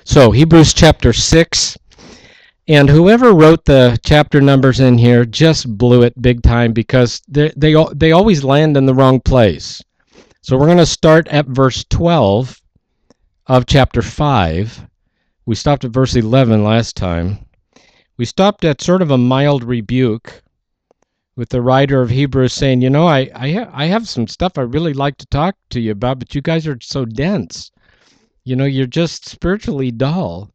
So Hebrews chapter 6, and whoever wrote the chapter numbers in here just blew it big time because they always land in the wrong place. So we're going to start at verse 12 of chapter 5. We stopped at verse 11 last time. We stopped at sort of a mild rebuke with the writer of Hebrews saying, you know, I have some stuff I really like to talk to you about, but you guys are so dense. You know, you're just spiritually dull.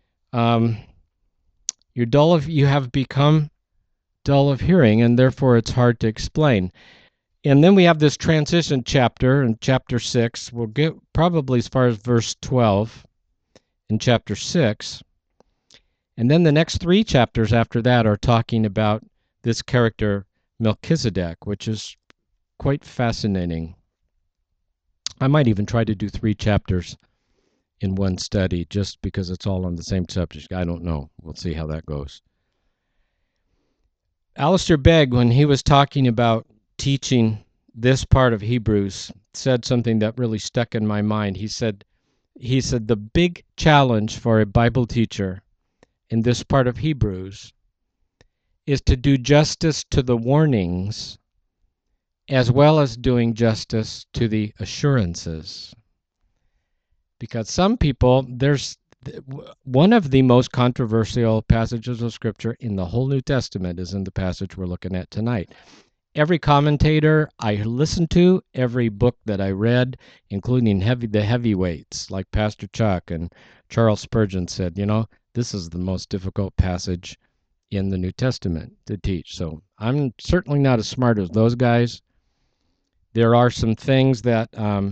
You have become dull of hearing, and therefore it's hard to explain. And then we have this transition chapter in chapter 6. We'll get probably as far as verse 12 in chapter 6. And then the next 3 chapters after that are talking about this character Melchizedek, which is quite fascinating. I might even try to do 3 chapters in one study just because it's all on the same subject. I don't know. We'll see how that goes. Alistair Begg, when he was talking about teaching this part of Hebrews, said something that really stuck in my mind. He said the big challenge for a Bible teacher in this part of Hebrews is to do justice to the warnings as well as doing justice to the assurances. Because some people, there's one of the most controversial passages of Scripture in the whole New Testament is in the passage we're looking at tonight. Every commentator I listened to, every book that I read, including the heavyweights like Pastor Chuck and Charles Spurgeon said, you know, this is the most difficult passage in the New Testament to teach. So I'm certainly not as smart as those guys. There are some things that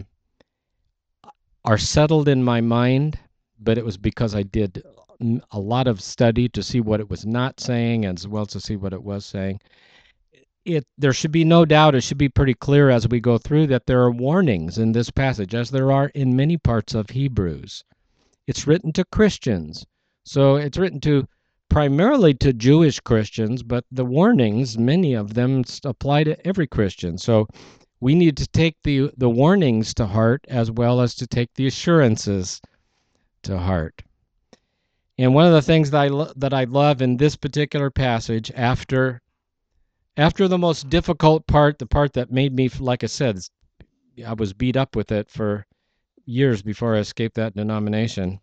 are settled in my mind, but it was because I did a lot of study to see what it was not saying as well as to see what it was saying. There should be no doubt, it should be pretty clear as we go through that there are warnings in this passage, as there are in many parts of Hebrews. It's written to Christians, so it's written primarily to Jewish Christians, but the warnings, many of them apply to every Christian. So we need to take the warnings to heart as well as to take the assurances to heart. And one of the things that I love in this particular passage, after the most difficult part, the part that made me, like I said, I was beat up with it for years before I escaped that denomination.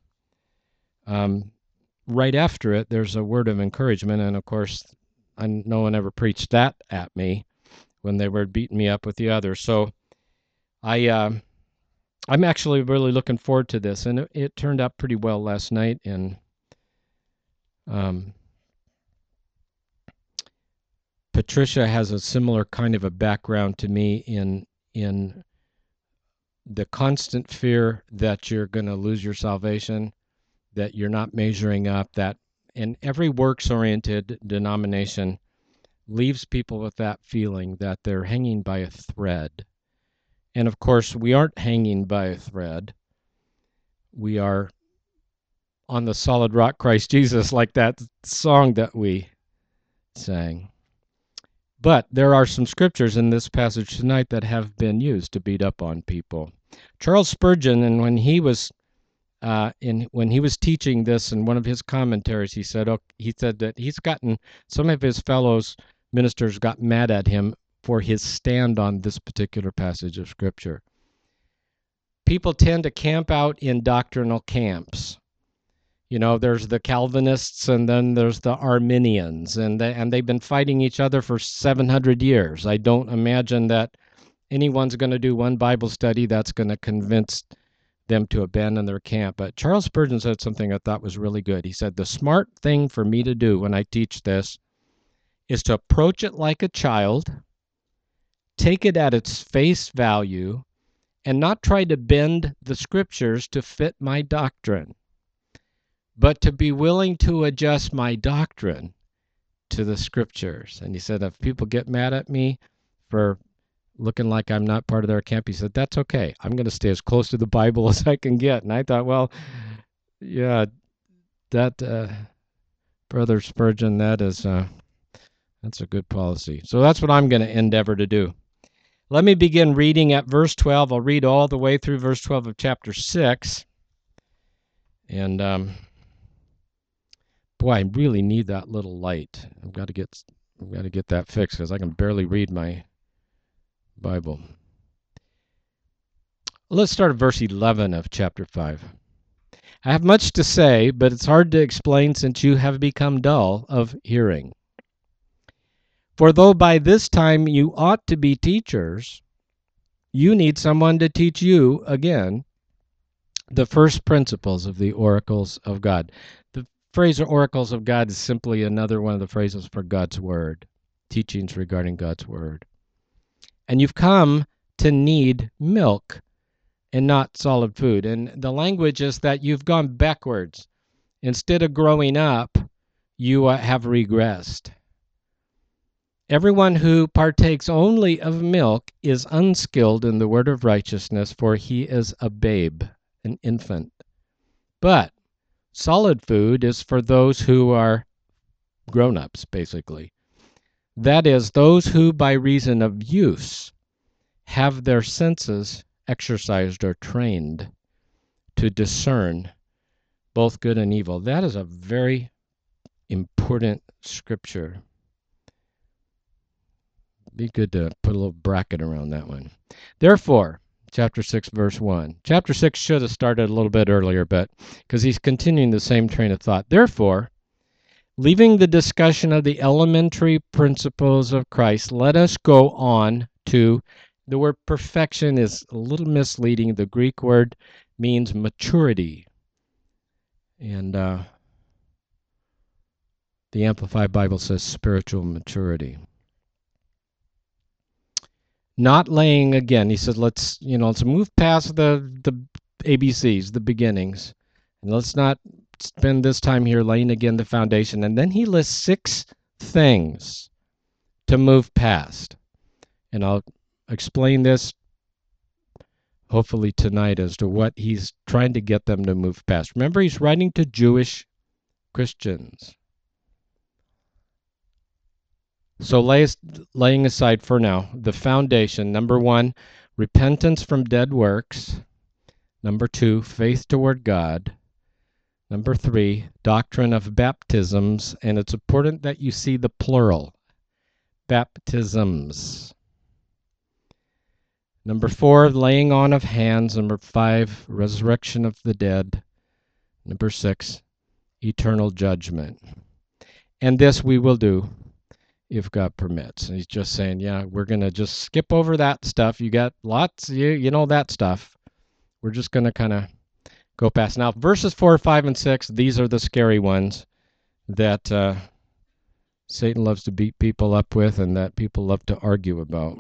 Right after it, there's a word of encouragement, and of course, no one ever preached that at me when they were beating me up with the others. So I'm actually really looking forward to this, and it turned out pretty well last night. And Patricia has a similar kind of a background to me in the constant fear that you're going to lose your salvation, that you're not measuring up, that in every works-oriented denomination leaves people with that feeling that they're hanging by a thread. And of course, we aren't hanging by a thread. We are on the solid rock, Christ Jesus, like that song that we sang. But there are some scriptures in this passage tonight that have been used to beat up on people. Charles Spurgeon, and when he was teaching this in one of his commentaries, he said that he's gotten some of his fellows ministers got mad at him for his stand on this particular passage of Scripture. People tend to camp out in doctrinal camps. You know, there's the Calvinists and then there's the Arminians, and they've been fighting each other for 700 years. I don't imagine that anyone's going to do one Bible study that's going to convince them to abandon their camp. But Charles Spurgeon said something I thought was really good. He said, the smart thing for me to do when I teach this is to approach it like a child, take it at its face value, and not try to bend the scriptures to fit my doctrine, but to be willing to adjust my doctrine to the scriptures. And he said, if people get mad at me for looking like I'm not part of their camp, he said, that's okay. I'm going to stay as close to the Bible as I can get. And I thought, well, yeah, that Brother Spurgeon, that's a good policy. So that's what I'm going to endeavor to do. Let me begin reading at verse 12. I'll read all the way through verse 12 of chapter 6. And boy, I really need that little light. I've got to get that fixed because I can barely read my Bible. Let's start at verse 11 of chapter 5. I have much to say, but it's hard to explain since you have become dull of hearing. For though by this time you ought to be teachers, you need someone to teach you again the first principles of the oracles of God. The phrase oracles of God is simply another one of the phrases for God's word, teachings regarding God's word. And you've come to need milk and not solid food. And the language is that you've gone backwards. Instead of growing up, you have regressed. Everyone who partakes only of milk is unskilled in the word of righteousness, for he is a babe, an infant. But solid food is for those who are grown-ups, basically. That is, those who by reason of use have their senses exercised or trained to discern both good and evil. That is a very important scripture. Be good to put a little bracket around that one. Therefore, chapter 6, verse 1. Chapter 6 should have started a little bit earlier, but because he's continuing the same train of thought. Therefore, leaving the discussion of the elementary principles of Christ, let us go on to the word perfection is a little misleading. The Greek word means maturity. And the Amplified Bible says spiritual maturity. Not laying again. He said, let's move past the ABCs, the beginnings, and let's not spend this time here laying again the foundation. And then he lists 6 things to move past. And I'll explain this hopefully tonight as to what he's trying to get them to move past. Remember, he's writing to Jewish Christians. So laying aside for now the foundation, number 1, repentance from dead works. Number 2, faith toward God. Number 3, doctrine of baptisms. And it's important that you see the plural, baptisms. Number 4, laying on of hands. Number 5, resurrection of the dead. Number 6, eternal judgment. And this we will do if God permits. And he's just saying, yeah, we're going to just skip over that stuff. You got lots, you know that stuff. We're just going to kind of go past. Now, verses 4, 5, and 6, these are the scary ones that Satan loves to beat people up with and that people love to argue about.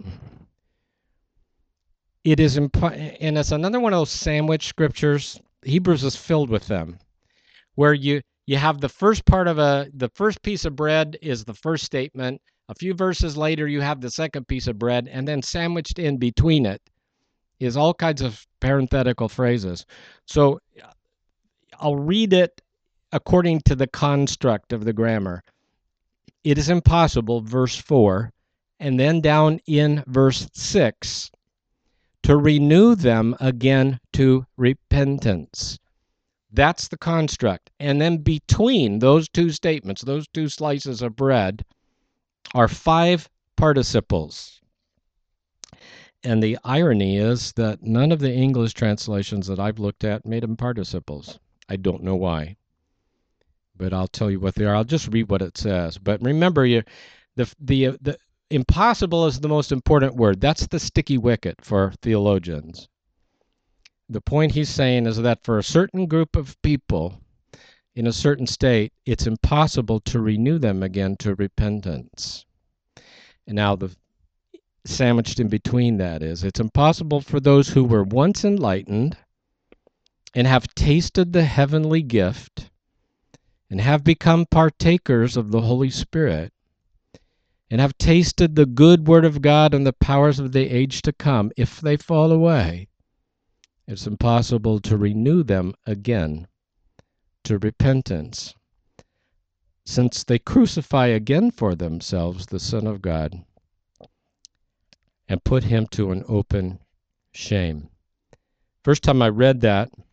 It is, and it's another one of those sandwich scriptures. Hebrews is filled with them, where you have the first part of the first piece of bread is the first statement. A few verses later, you have the second piece of bread, and then sandwiched in between it is all kinds of parenthetical phrases. So I'll read it according to the construct of the grammar. It is impossible, verse 4, and then down in verse 6, to renew them again to repentance. That's the construct. And then between those two statements, those two slices of bread, are 5 participles. And the irony is that none of the English translations that I've looked at made them participles. I don't know why, but I'll tell you what they are. I'll just read what it says. But remember, the impossible is the most important word. That's the sticky wicket for theologians. The point he's saying is that for a certain group of people in a certain state, it's impossible to renew them again to repentance. And now the sandwiched in between that is, it's impossible for those who were once enlightened and have tasted the heavenly gift and have become partakers of the Holy Spirit and have tasted the good word of God and the powers of the age to come. If they fall away, it's impossible to renew them again to repentance, since they crucify again for themselves the Son of God and put him to an open shame. First time I read that,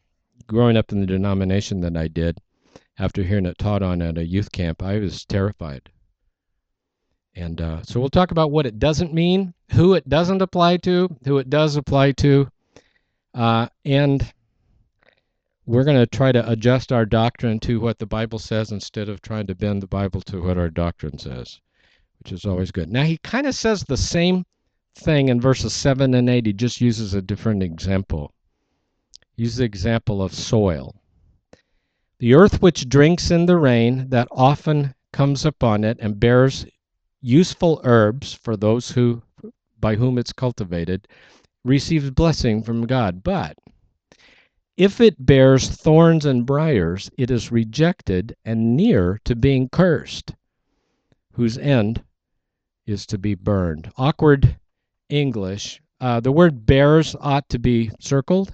growing up in the denomination that I did, after hearing it taught on at a youth camp, I was terrified. And so we'll talk about what it doesn't mean, who it doesn't apply to, who it does apply to, and we're going to try to adjust our doctrine to what the Bible says instead of trying to bend the Bible to what our doctrine says, which is always good. Now, he kind of says the same thing in verses 7 and 8. He just uses a different example. He uses the example of soil. The earth which drinks in the rain that often comes upon it and bears useful herbs for those who, by whom it's cultivated, receives blessing from God. But if it bears thorns and briars, it is rejected and near to being cursed, whose end is to be burned. Awkward English. The word bears ought to be circled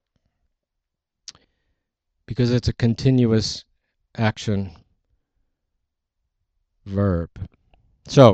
because it's a continuous action verb. So,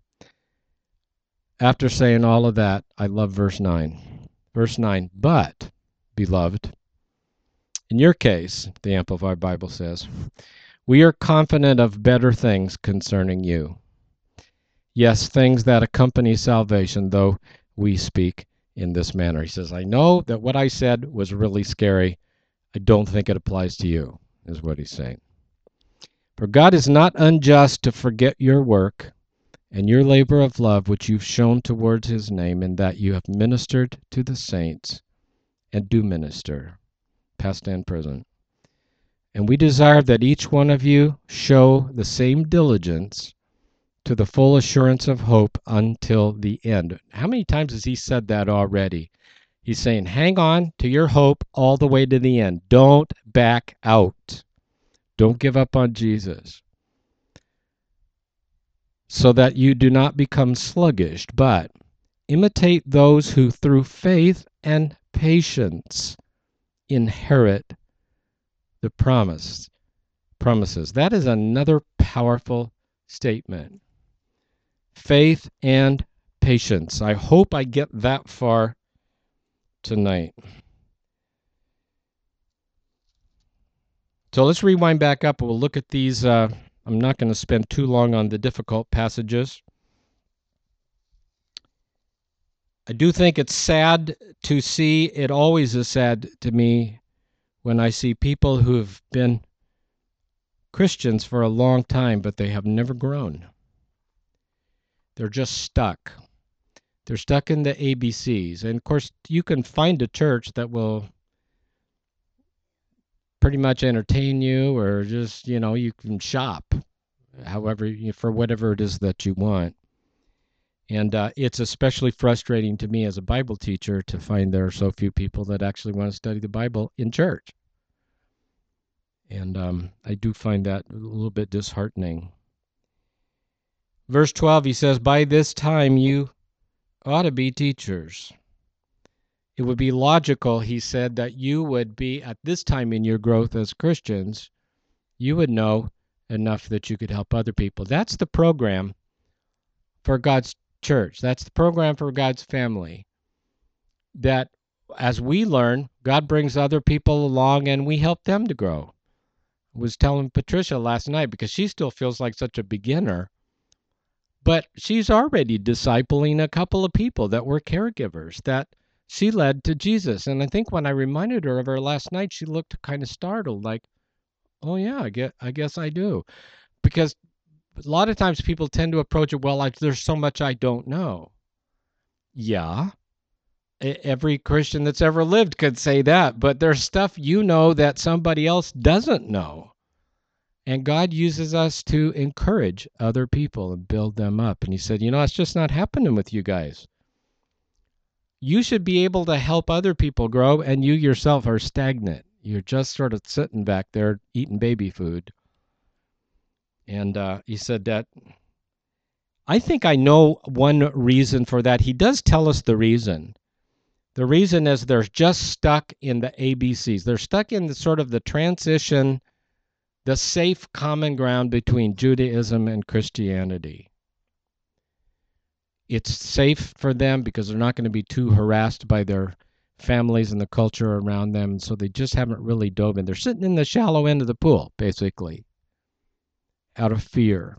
after saying all of that, I love verse 9. Verse 9, but, beloved, in your case, the Amplified Bible says, we are confident of better things concerning you. Yes, things that accompany salvation, though we speak in this manner. He says, I know that what I said was really scary. I don't think it applies to you, is what he's saying. For God is not unjust to forget your work and your labor of love which you've shown towards his name, in that you have ministered to the saints and do minister, past and present. And we desire that each one of you show the same diligence to the full assurance of hope until the end. How many times has he said that already? He's saying, hang on to your hope all the way to the end. Don't back out. Don't give up on Jesus. So that you do not become sluggish, but imitate those who through faith and patience inherit the promises. That is another powerful statement. Faith and patience. I hope I get that far tonight. So let's rewind back up. We'll look at these. I'm not going to spend too long on the difficult passages. I do think it's sad to see, it always is sad to me when I see people who have been Christians for a long time, but they have never grown. They're just stuck. They're stuck in the ABCs. And of course, you can find a church that will pretty much entertain you, or just, you can shop however, for whatever it is that you want. And it's especially frustrating to me as a Bible teacher to find there are so few people that actually want to study the Bible in church. And I do find that a little bit disheartening. Verse 12, he says, by this time you ought to be teachers. It would be logical, he said, that you would be, at this time in your growth as Christians, you would know enough that you could help other people. That's the program for God's church. That's the program for God's family. That as we learn, God brings other people along and we help them to grow. I was telling Patricia last night, because she still feels like such a beginner, but she's already discipling a couple of people that were caregivers that she led to Jesus. And I think when I reminded her of her last night, she looked kind of startled, like, oh yeah, I guess I do. Because a lot of times people tend to approach it, well, there's so much I don't know. Yeah, every Christian that's ever lived could say that, but there's stuff that somebody else doesn't know. And God uses us to encourage other people and build them up. And he said, it's just not happening with you guys. You should be able to help other people grow, and you yourself are stagnant. You're just sort of sitting back there eating baby food. And he said that, I think I know one reason for that. He does tell us the reason. The reason is they're just stuck in the ABCs. They're stuck in the transition, the safe common ground between Judaism and Christianity. It's safe for them because they're not going to be too harassed by their families and the culture around them, so they just haven't really dove in. They're sitting in the shallow end of the pool, basically, out of fear.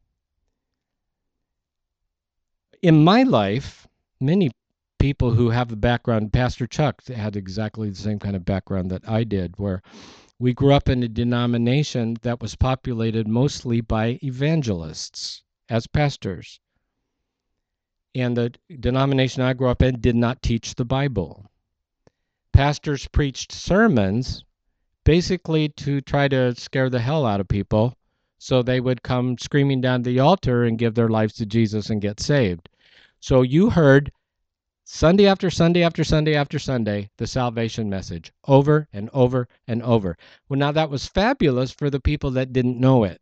In my life, many people who have a background, Pastor Chuck had exactly the same kind of background that I did, where we grew up in a denomination that was populated mostly by evangelists as pastors. And the denomination I grew up in did not teach the Bible. Pastors preached sermons basically to try to scare the hell out of people so they would come screaming down the altar and give their lives to Jesus and get saved. So you heard Sunday after Sunday after Sunday after Sunday the salvation message over and over and over. Well, now that was fabulous for the people that didn't know it.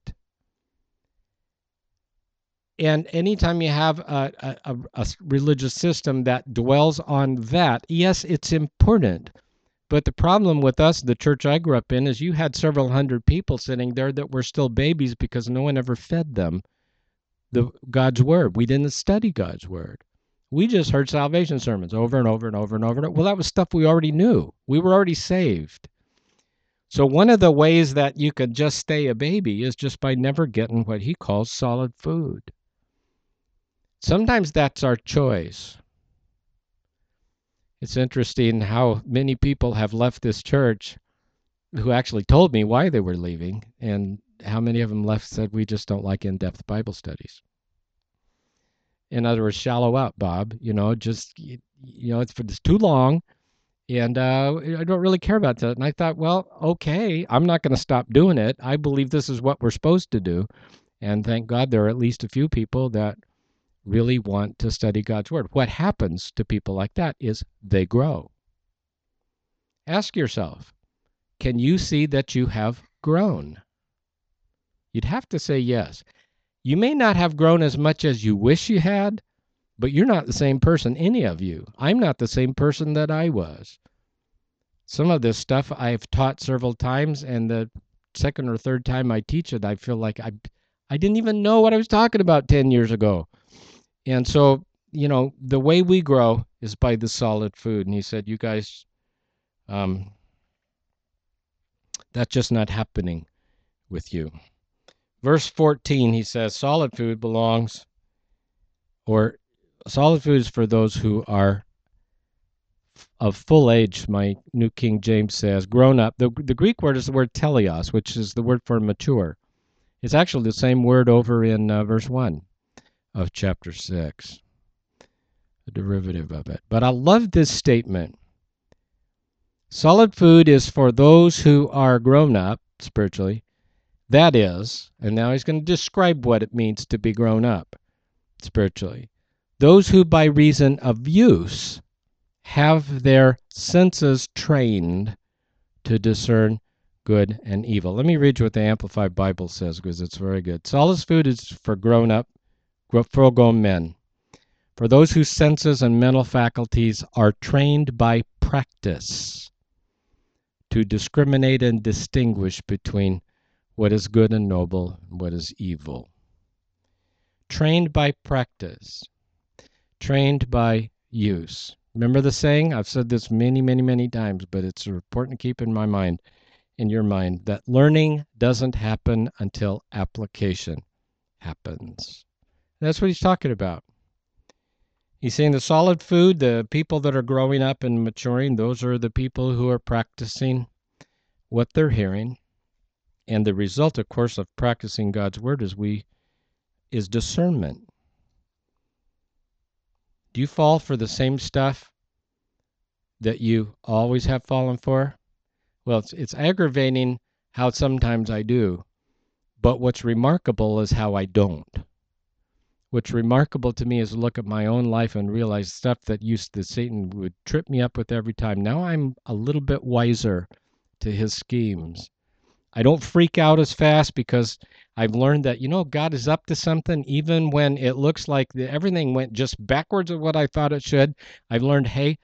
And anytime you have a religious system that dwells on that, yes, it's important. But the problem with us, the church I grew up in, is you had several hundred people sitting there that were still babies because no one ever fed them God's word. We didn't study God's word. We just heard salvation sermons over and over and over and over. Well, that was stuff we already knew. We were already saved. So one of the ways that you could just stay a baby is just by never getting what he calls solid food. Sometimes that's our choice. It's interesting how many people have left this church who actually told me why they were leaving, and how many of them left said, we just don't like in-depth Bible studies. In other words, shallow out, Bob. It's too long, and I don't really care about that. And I thought, well, okay, I'm not going to stop doing it. I believe this is what we're supposed to do, and thank God there are at least a few people that really want to study God's word. What happens to people like that is they grow. Ask yourself, can you see that you have grown? You'd have to say yes. You may not have grown as much as you wish you had, but you're not the same person, any of you. I'm not the same person that I was. Some of this stuff I've taught several times, and the second or third time I teach it, I feel like I didn't even know what I was talking about 10 years ago. And so, the way we grow is by the solid food. And he said, you guys, that's just not happening with you. Verse 14, he says, solid food is for those who are of full age, my New King James says, grown up. The Greek word is the word teleos, which is the word for mature. It's actually the same word over in verse 1 of chapter 6, a derivative of it. But I love this statement. Solid food is for those who are grown up spiritually. That is, and now he's going to describe what it means to be grown up spiritually. Those who by reason of use have their senses trained to discern good and evil. Let me read you what the Amplified Bible says, because it's very good. Solid food is for full-grown men, for those whose senses and mental faculties are trained by practice to discriminate and distinguish between what is good and noble and what is evil. Trained by practice, trained by use. Remember the saying? I've said this many, many, many times, but it's important to keep in your mind, that learning doesn't happen until application happens. That's what he's talking about. He's saying the solid food, the people that are growing up and maturing, those are the people who are practicing what they're hearing. And the result, of course, of practicing God's word is discernment. Do you fall for the same stuff that you always have fallen for? Well, it's aggravating how sometimes I do, but what's remarkable is how I don't. What's remarkable to me is to look at my own life and realize stuff that Satan would trip me up with every time. Now I'm a little bit wiser to his schemes. I don't freak out as fast because I've learned that, God is up to something even when it looks like everything went just backwards of what I thought it should. I've learned, hey,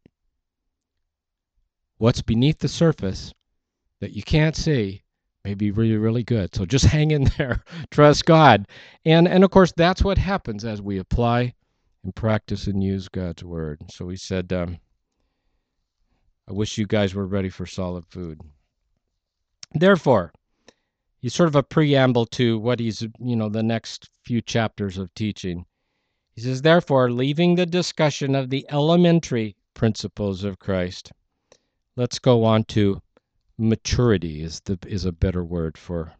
what's beneath the surface that you can't see may be really, really good. So just hang in there. Trust God. And of course, that's what happens as we apply and practice and use God's word. So he said, I wish you guys were ready for solid food. Therefore, he's sort of a preamble to what he's, the next few chapters of teaching. He says, therefore, leaving the discussion of the elementary principles of Christ, let's go on to maturity is a better word for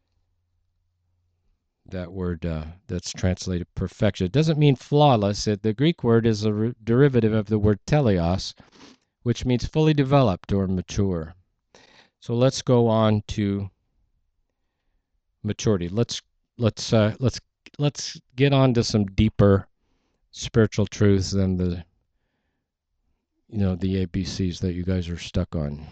that word that's translated perfection. It doesn't mean flawless. The Greek word is a derivative of the word teleos, which means fully developed or mature. So let's go on to maturity. Let's get on to some deeper spiritual truths than the ABCs that you guys are stuck on.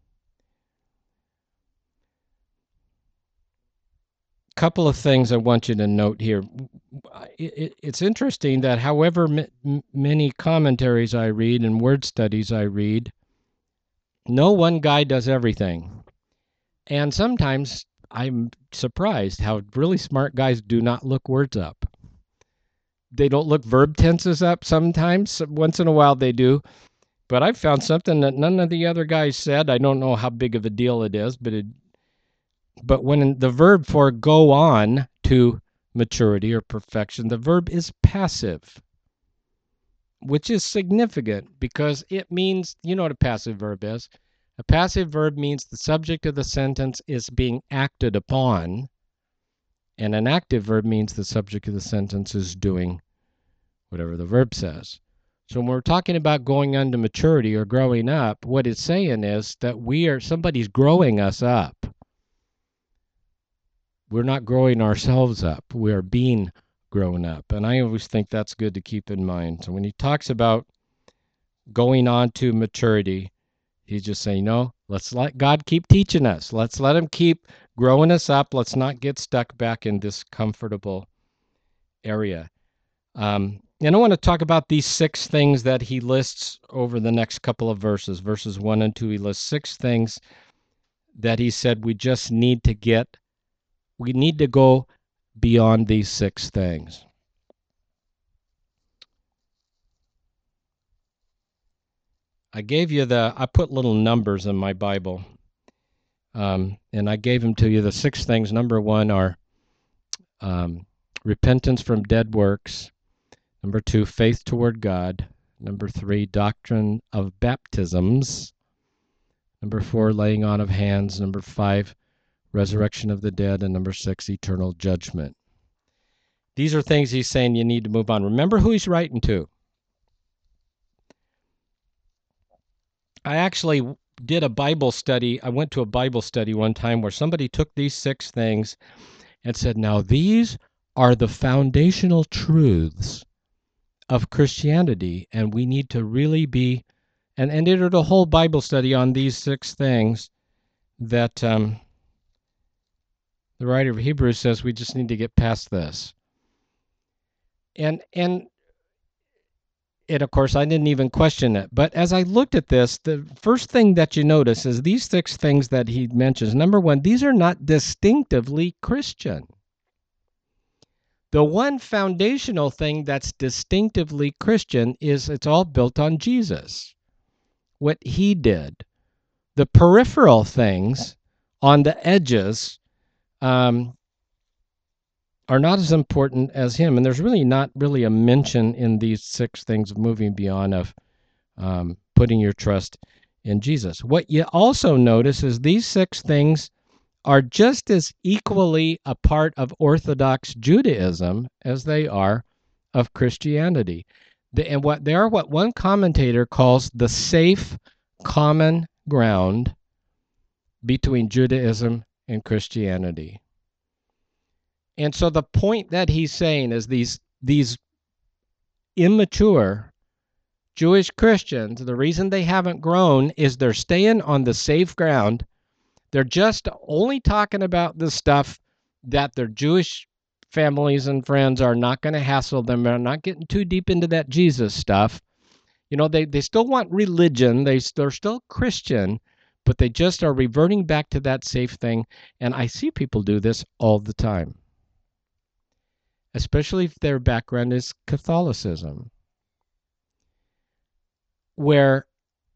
Couple of things I want you to note here. It's interesting that however many commentaries I read and word studies I read, no one guy does everything. And sometimes I'm surprised how really smart guys do not look words up. They don't look verb tenses up sometimes. Once in a while they do. But I found something that none of the other guys said. I don't know how big of a deal it is, but when the verb for go on to maturity or perfection, the verb is passive, which is significant because it means, you know what a passive verb is. A passive verb means the subject of the sentence is being acted upon, and an active verb means the subject of the sentence is doing whatever the verb says. So when we're talking about going on to maturity or growing up, what it's saying is that somebody's growing us up. We're not growing ourselves up. We are being grown up. And I always think that's good to keep in mind. So when he talks about going on to maturity, he's just saying, no, let's let God keep teaching us. Let's let him keep growing us up. Let's not get stuck back in this comfortable area. And I want to talk about these 6 things that he lists over the next couple of verses. Verses 1 and 2, he lists 6 things that he said we need to go beyond these 6 things. I put little numbers in my Bible, and I gave them to you. The 6 things, number 1 are repentance from dead works. Number 2, faith toward God. Number 3, doctrine of baptisms. Number 4, laying on of hands. Number 5, resurrection of the dead. And number 6, eternal judgment. These are things he's saying you need to move on. Remember who he's writing to. I actually did a Bible study. I went to a Bible study one time where somebody took these 6 things and said, now these are the foundational truths of Christianity, and we need to really be, and did a whole Bible study on these 6 things that the writer of Hebrews says we just need to get past this. And of course, I didn't even question it. But as I looked at this, the first thing that you notice is these 6 things that he mentions. Number 1, these are not distinctively Christian. The one foundational thing that's distinctively Christian is it's all built on Jesus, what he did. The peripheral things on the edges are not as important as him. And there's really not really a mention in these 6 things of moving beyond of putting your trust in Jesus. What you also notice is these 6 things are just as equally a part of Orthodox Judaism as they are of Christianity. They are what one commentator calls the safe common ground between Judaism and Christianity. And so the point that he's saying is these immature Jewish Christians, the reason they haven't grown is they're staying on the safe ground. They're just only talking about the stuff that their Jewish families and friends are not going to hassle them. They're not getting too deep into that Jesus stuff. They still want religion. They're still Christian, but they just are reverting back to that safe thing. And I see people do this all the time, especially if their background is Catholicism, where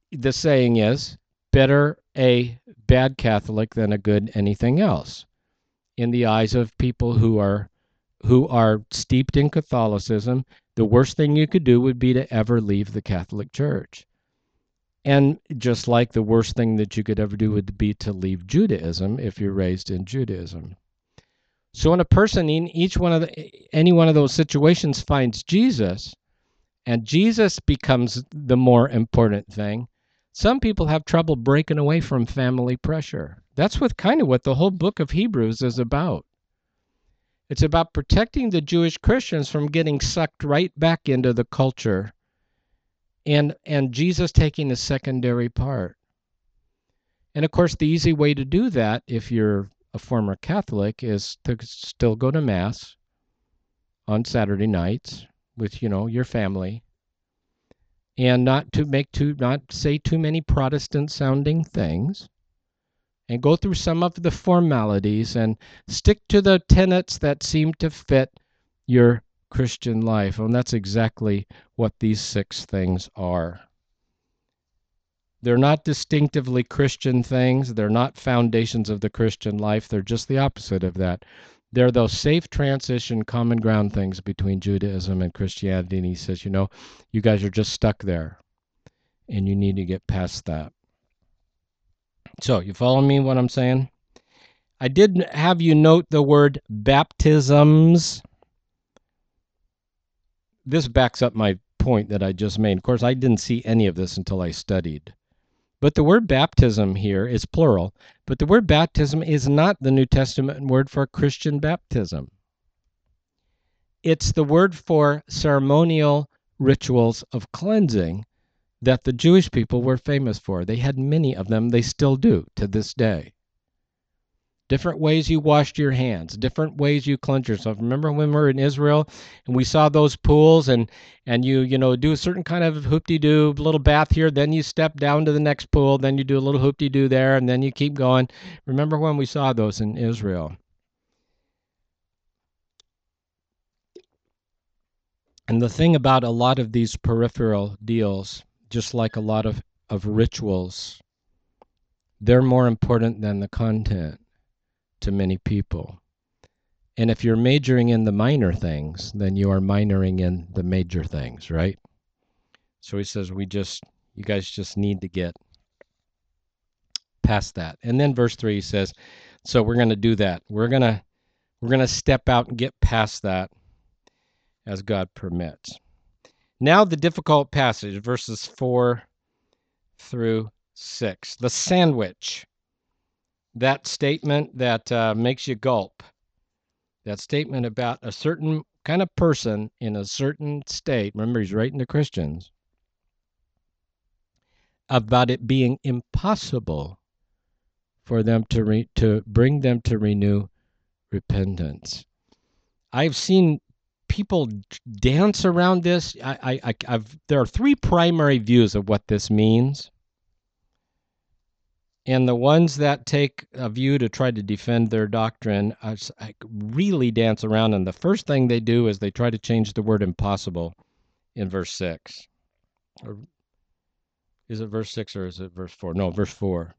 the saying is, better a bad Catholic than a good anything else in the eyes of people who are steeped in Catholicism. The worst thing you could do would be to ever leave the Catholic Church. And just like the worst thing that you could ever do would be to leave Judaism if you're raised in Judaism. So when a person in any one of those situations finds Jesus, and Jesus becomes the more important thing, some people have trouble breaking away from family pressure. That's what the whole book of Hebrews is about. It's about protecting the Jewish Christians from getting sucked right back into the culture, and Jesus taking a secondary part. And of course, the easy way to do that, if you're a former Catholic, is to still go to Mass on Saturday nights with, your family, and not say too many Protestant sounding things, and go through some of the formalities and stick to the tenets that seem to fit your Christian life. And that's exactly what these 6 things are. They're not distinctively Christian things. They're not foundations of the Christian life. They're just the opposite of that. They're those safe transition, common ground things between Judaism and Christianity. And he says, you guys are just stuck there, and you need to get past that. So, you follow me what I'm saying? I did have you note the word baptisms. This backs up my point that I just made. Of course, I didn't see any of this until I studied. But the word baptism here is plural, but the word baptism is not the New Testament word for Christian baptism. It's the word for ceremonial rituals of cleansing that the Jewish people were famous for. They had many of them. They still do to this day. Different ways you washed your hands, different ways you cleanse yourself. Remember when we were in Israel and we saw those pools, and you do a certain kind of hoop-de-doo, little bath here, then you step down to the next pool, then you do a little hoop-de-doo there, and then you keep going. Remember when we saw those in Israel? And the thing about a lot of these peripheral deals, just like a lot of rituals, they're more important than the content to many people. And if you're majoring in the minor things, then you are minoring in the major things, right? So he says, you guys just need to get past that. And then verse 3 he says, so we're going to do that. We're going to step out and get past that as God permits. Now the difficult passage, verses 4 through 6. The sandwich. That statement that makes you gulp. That statement about a certain kind of person in a certain state. Remember, he's writing to Christians. About it being impossible for them to bring them to renew repentance. I've seen people dance around this. There are 3 primary views of what this means. And the ones that take a view to try to defend their doctrine really dance around. And the first thing they do is they try to change the word impossible in verse 6. Or is it verse 6 or is it verse 4? No, verse 4.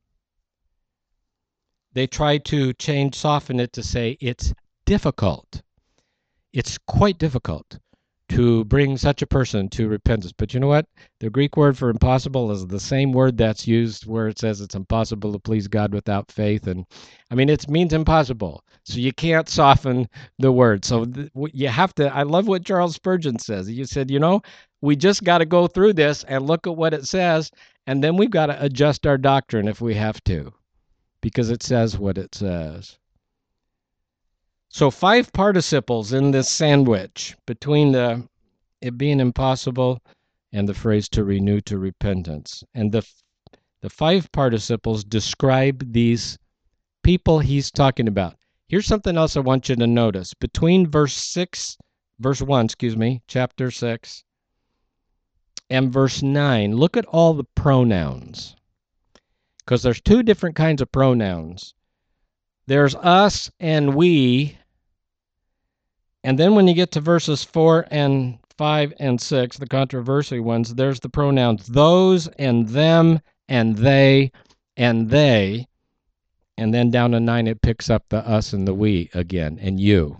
They try to soften it to say it's difficult. It's quite difficult to bring such a person to repentance. But you know what? The Greek word for impossible is the same word that's used where it says it's impossible to please God without faith. And I mean, it means impossible. So you can't soften the word. So you have to, I love what Charles Spurgeon says. He said, we just got to go through this and look at what it says. And then we've got to adjust our doctrine if we have to, because it says what it says. So 5 participles in this sandwich between it being impossible and the phrase to renew to repentance. And the 5 participles describe these people he's talking about. Here's something else I want you to notice. Between verse 1, chapter 6, and verse 9, look at all the pronouns. Because there's 2 different kinds of pronouns. There's us and we. And then when you get to verses 4 and 5 and 6, the controversial ones, there's the pronouns those and them and they and they. And then down to 9, it picks up the us and the we again, and you.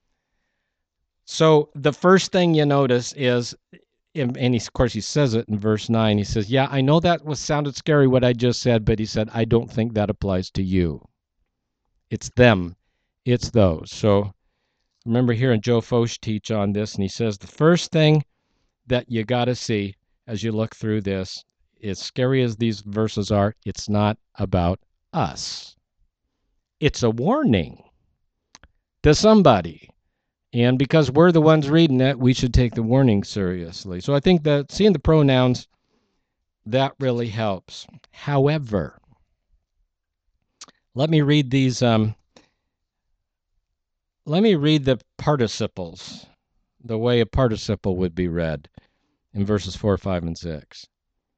So the first thing you notice is, and of course he says it in verse 9, he says, yeah, I know that sounded scary what I just said, but he said, I don't think that applies to you. It's them. It's those. So remember hearing Joe Focht teach on this, and he says the first thing that you got to see as you look through this, as scary as these verses are, it's not about us. It's a warning to somebody. And because we're the ones reading it, we should take the warning seriously. So I think that seeing the pronouns, that really helps. However, let me read these. Let me read the participles, the way a participle would be read in verses 4, 5, and 6.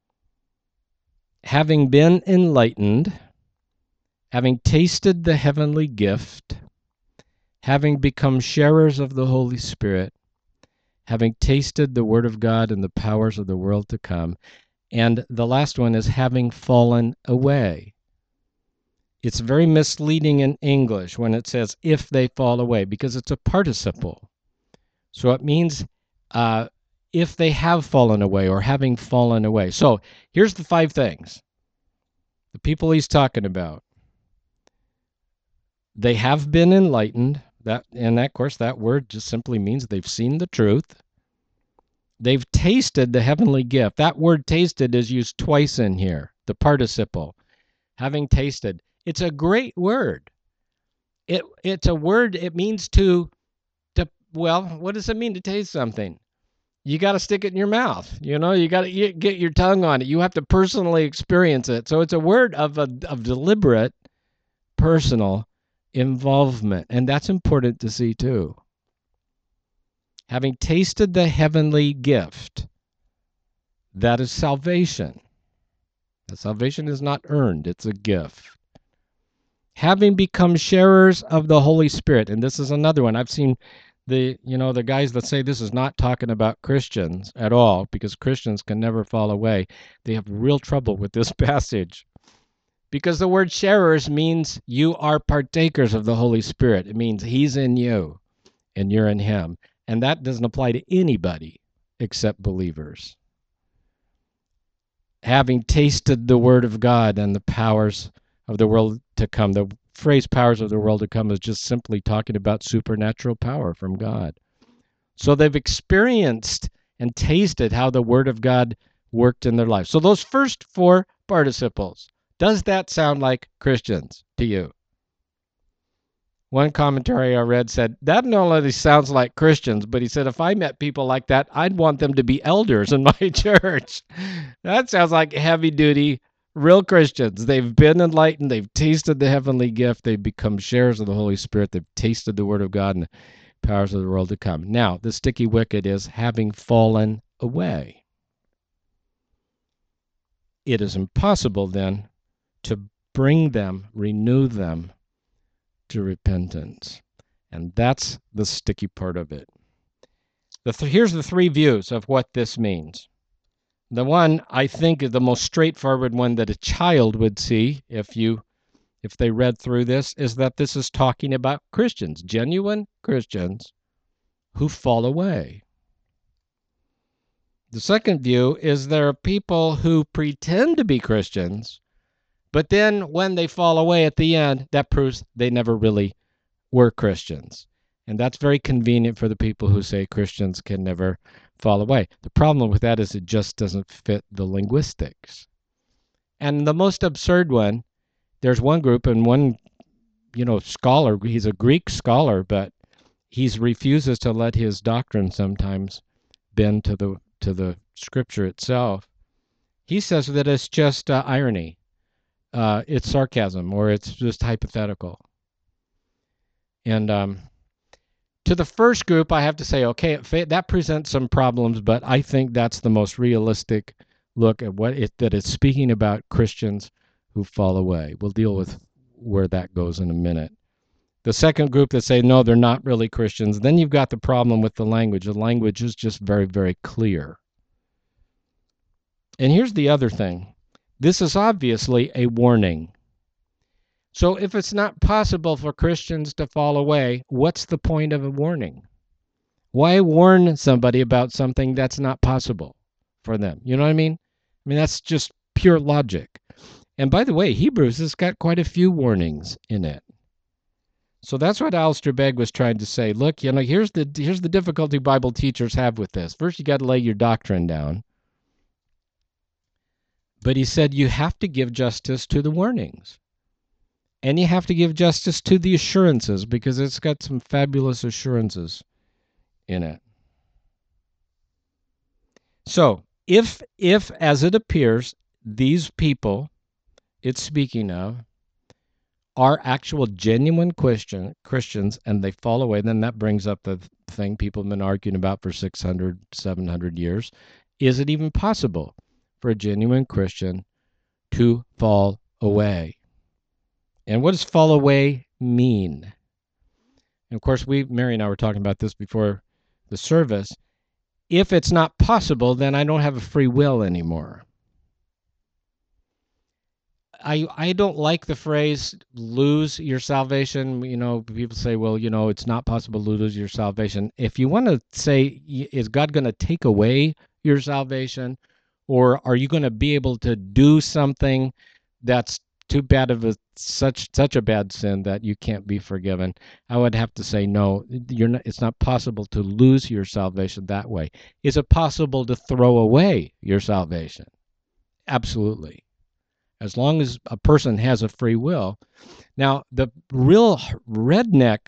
Having been enlightened, having tasted the heavenly gift, having become sharers of the Holy Spirit, having tasted the Word of God and the powers of the world to come. And the last one is having fallen away. It's very misleading in English when it says if they fall away, because it's a participle. So it means if they have fallen away or having fallen away. So here's the 5 things. The people he's talking about. They have been enlightened. And of course, that word just simply means they've seen the truth. They've tasted the heavenly gift. That word tasted is used twice in here, the participle. Having tasted. It's a great word. It's a word, it means to, well, what does it mean to taste something? You got to stick it in your mouth. You got to get your tongue on it. You have to personally experience it. So it's a word of deliberate, personal involvement, and that's important to see too. Having tasted the heavenly gift, that is salvation. The salvation is not earned, it's a gift. Having become sharers of the Holy Spirit, and this is another one. I've seen the guys that say this is not talking about Christians at all, because Christians can never fall away. They have real trouble with this passage. Because the word sharers means you are partakers of the Holy Spirit. It means he's in you and you're in him. And that doesn't apply to anybody except believers. Having tasted the word of God and the powers of the world to come. The phrase powers of the world to come is just simply talking about supernatural power from God. So they've experienced and tasted how the word of God worked in their life. So those first 4 participles. Does that sound like Christians to you? One commentary I read said, that not only sounds like Christians, but he said, if I met people like that, I'd want them to be elders in my church. That sounds like heavy-duty, real Christians. They've been enlightened. They've tasted the heavenly gift. They've become sharers of the Holy Spirit. They've tasted the word of God and the powers of the world to come. Now, the sticky wicket is having fallen away. It is impossible then to bring them, renew them to repentance. And that's the sticky part of it. Here's the 3 views of what this means. The one, I think, is the most straightforward one that a child would see if they read through this, is that this is talking about Christians, genuine Christians who fall away. The second view is there are people who pretend to be Christians, but then when they fall away at the end, that proves they never really were Christians. And that's very convenient for the people who say Christians can never fall away. The problem with that is it just doesn't fit the linguistics. And the most absurd one, there's one group and one, scholar, he's a Greek scholar, but he refuses to let his doctrine sometimes bend to the scripture itself. He says that it's just irony. It's sarcasm, or it's just hypothetical. And to the first group, I have to say, okay, that presents some problems, but I think that's the most realistic look at that it's speaking about Christians who fall away. We'll deal with where that goes in a minute. The second group that say, no, they're not really Christians. Then you've got the problem with the language. The language is just very, very clear. And here's the other thing. This is obviously a warning. So if it's not possible for Christians to fall away, what's the point of a warning? Why warn somebody about something that's not possible for them? You know what I mean? I mean, that's just pure logic. And by the way, Hebrews has got quite a few warnings in it. So that's what Alistair Begg was trying to say. Look, here's the difficulty Bible teachers have with this. First, you got to lay your doctrine down. But he said you have to give justice to the warnings. And you have to give justice to the assurances, because it's got some fabulous assurances in it. So, if as it appears, these people it's speaking of are actual genuine Christians and they fall away, then that brings up the thing people have been arguing about for 600, 700 years. Is it even possible for a genuine Christian to fall away? And what does fall away mean? And of course, Mary and I were talking about this before the service. If it's not possible, then I don't have a free will anymore. I don't like the phrase lose your salvation. People say, well, it's not possible to lose your salvation. If you want to say, is God going to take away your salvation, or are you going to be able to do something that's too bad of such a bad sin that you can't be forgiven? I would have to say no. It's not possible to lose your salvation that way. Is it possible to throw away your salvation? Absolutely. As long as a person has a free will. Now, the real redneck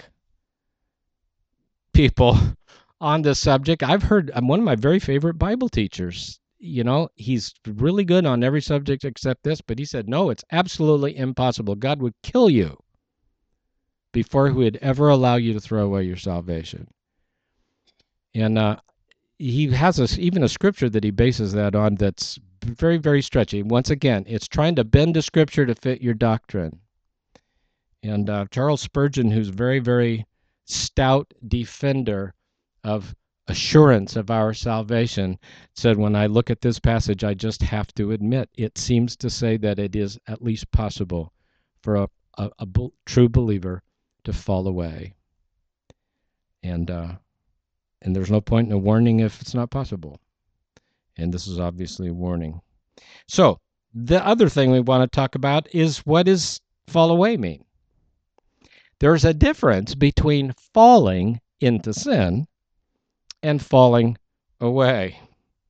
people on this subject, I've heard one of my very favorite Bible teachers. He's really good on every subject except this, but he said, no, it's absolutely impossible. God would kill you before he would ever allow you to throw away your salvation. And he has even a scripture that he bases that on that's very, very stretchy. Once again, it's trying to bend the scripture to fit your doctrine. And Charles Spurgeon, who's very, very stout defender of assurance of our salvation, said, when I look at this passage, I just have to admit it seems to say that it is at least possible for a true believer to fall away. And there's no point in a warning if it's not possible. And this is obviously a warning. So the other thing we want to talk about is, what does fall away mean? There's a difference between falling into sin and falling away.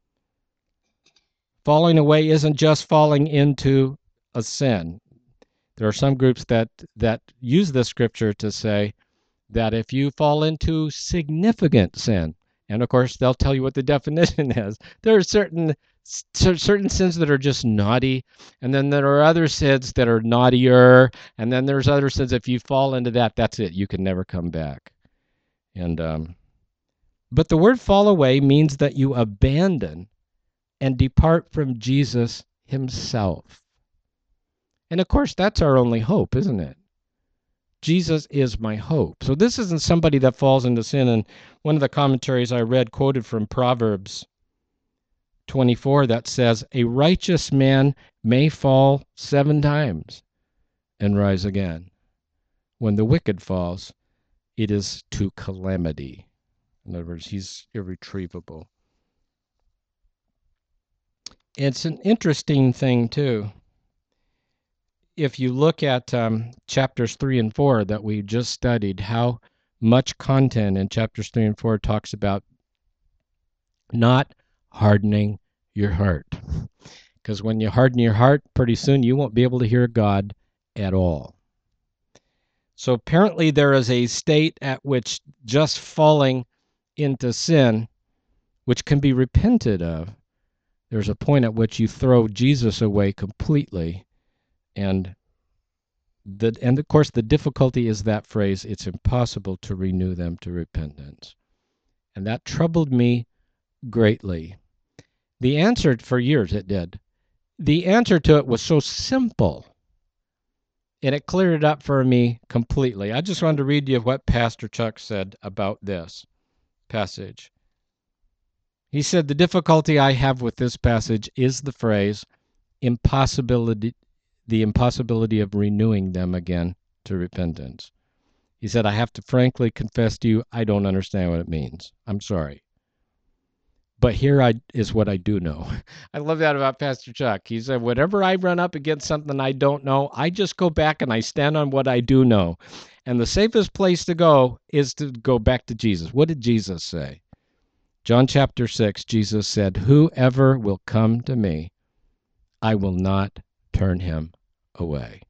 Falling away isn't just falling into a sin. There are some groups that use this scripture to say that if you fall into significant sin, and of course they'll tell you what the definition is. There are certain sins that are just naughty, and then there are other sins that are naughtier, and then there's other sins, if you fall into that, that's it. You can never come back. But the word fall away means that you abandon and depart from Jesus himself. And of course, that's our only hope, isn't it? Jesus is my hope. So this isn't somebody that falls into sin. And one of the commentaries I read quoted from Proverbs 24 that says, a righteous man may fall 7 times and rise again. When the wicked falls, it is to calamity. In other words, he's irretrievable. It's an interesting thing, too. If you look at chapters 3 and 4 that we just studied, how much content in chapters 3 and 4 talks about not hardening your heart. Because when you harden your heart, pretty soon you won't be able to hear God at all. So apparently there is a state at which just falling into sin, which can be repented of, there's a point at which you throw Jesus away completely. And of course, the difficulty is that phrase, it's impossible to renew them to repentance. And that troubled me greatly. The answer, for years it did. The answer to it was so simple. And it cleared it up for me completely. I just wanted to read you what Pastor Chuck said about this passage. He said, the difficulty I have with this passage is the phrase, impossibility, the impossibility of renewing them again to repentance. He said, I have to frankly confess to you, I don't understand what it means. I'm sorry. But here is what I do know. I love that about Pastor Chuck. He said, whenever I run up against something I don't know, I just go back and I stand on what I do know. And the safest place to go is to go back to Jesus. What did Jesus say? John chapter 6, Jesus said, whoever will come to me, I will not turn him away.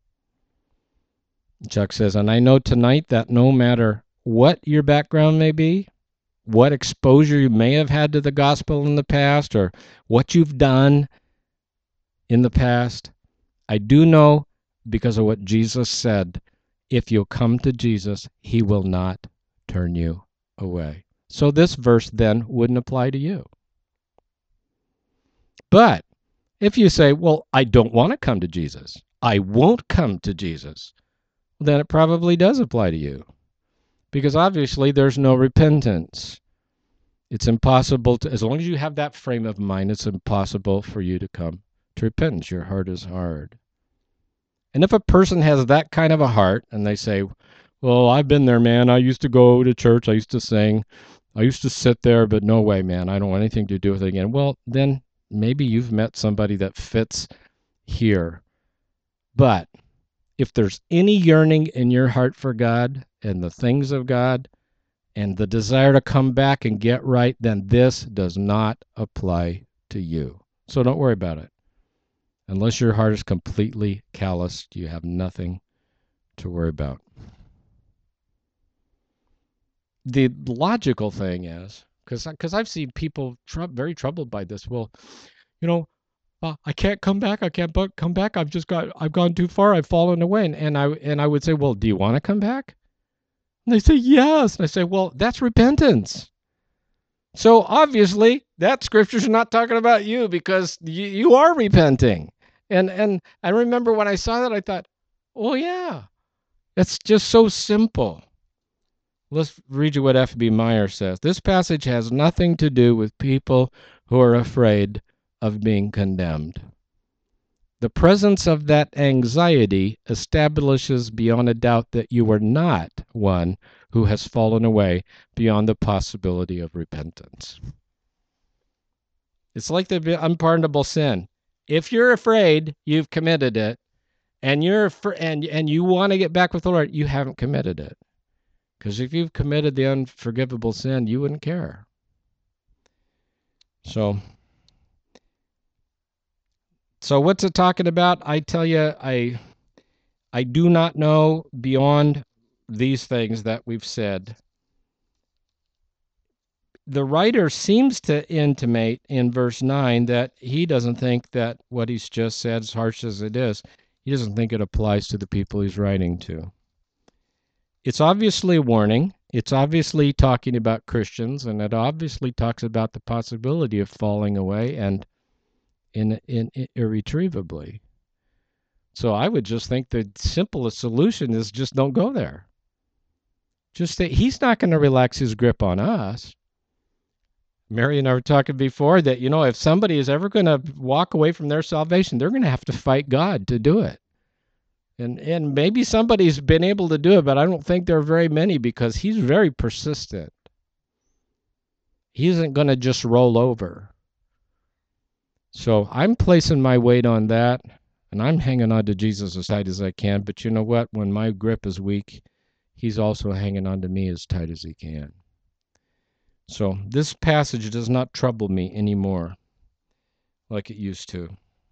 Chuck says, and I know tonight that no matter what your background may be, what exposure you may have had to the gospel in the past, or what you've done in the past, I do know, because of what Jesus said, if you'll come to Jesus, he will not turn you away. So this verse then wouldn't apply to you. But if you say, well, I don't want to come to Jesus, I won't come to Jesus, then it probably does apply to you. Because obviously there's no repentance. It's impossible to, as long as you have that frame of mind, it's impossible for you to come to repentance. Your heart is hard. And if a person has that kind of a heart and they say, well, I've been there, man. I used to go to church. I used to sing. I used to sit there, but no way, man. I don't want anything to do with it again. Well, then maybe you've met somebody that fits here. But if there's any yearning in your heart for God and the things of God, and the desire to come back and get right, then this does not apply to you. So don't worry about it. Unless your heart is completely calloused, you have nothing to worry about. The logical thing is, because I've seen people very troubled by this. Well, I can't come back. I can't come back. I've gone too far. I've fallen away. And I would say, well, do you want to come back? And they say, yes. And I say, well, that's repentance. So obviously that scripture's not talking about you because you are repenting. And I remember when I saw that, I thought, oh yeah, it's just so simple. Let's read you what F.B. Meyer says. This passage has nothing to do with people who are afraid of being condemned. The presence of that anxiety establishes beyond a doubt that you are not one who has fallen away beyond the possibility of repentance. It's like the unpardonable sin. If you're afraid you've committed it, and you want to get back with the Lord, you haven't committed it. Because if you've committed the unforgivable sin, you wouldn't care. So what's it talking about? I tell you, I do not know beyond these things that we've said. The writer seems to intimate in verse 9 that he doesn't think that what he's just said, as harsh as it is, he doesn't think it applies to the people he's writing to. It's obviously a warning. It's obviously talking about Christians, and it obviously talks about the possibility of falling away and irretrievably. So I would just think the simplest solution is just don't go there. Just that he's not going to relax his grip on us. Mary and I were talking before that, if somebody is ever going to walk away from their salvation, they're going to have to fight God to do it. And maybe somebody's been able to do it, but I don't think there are very many because he's very persistent. He isn't going to just roll over. So I'm placing my weight on that, and I'm hanging on to Jesus as tight as I can. But you know what? When my grip is weak, he's also hanging on to me as tight as he can. So this passage does not trouble me anymore like it used to.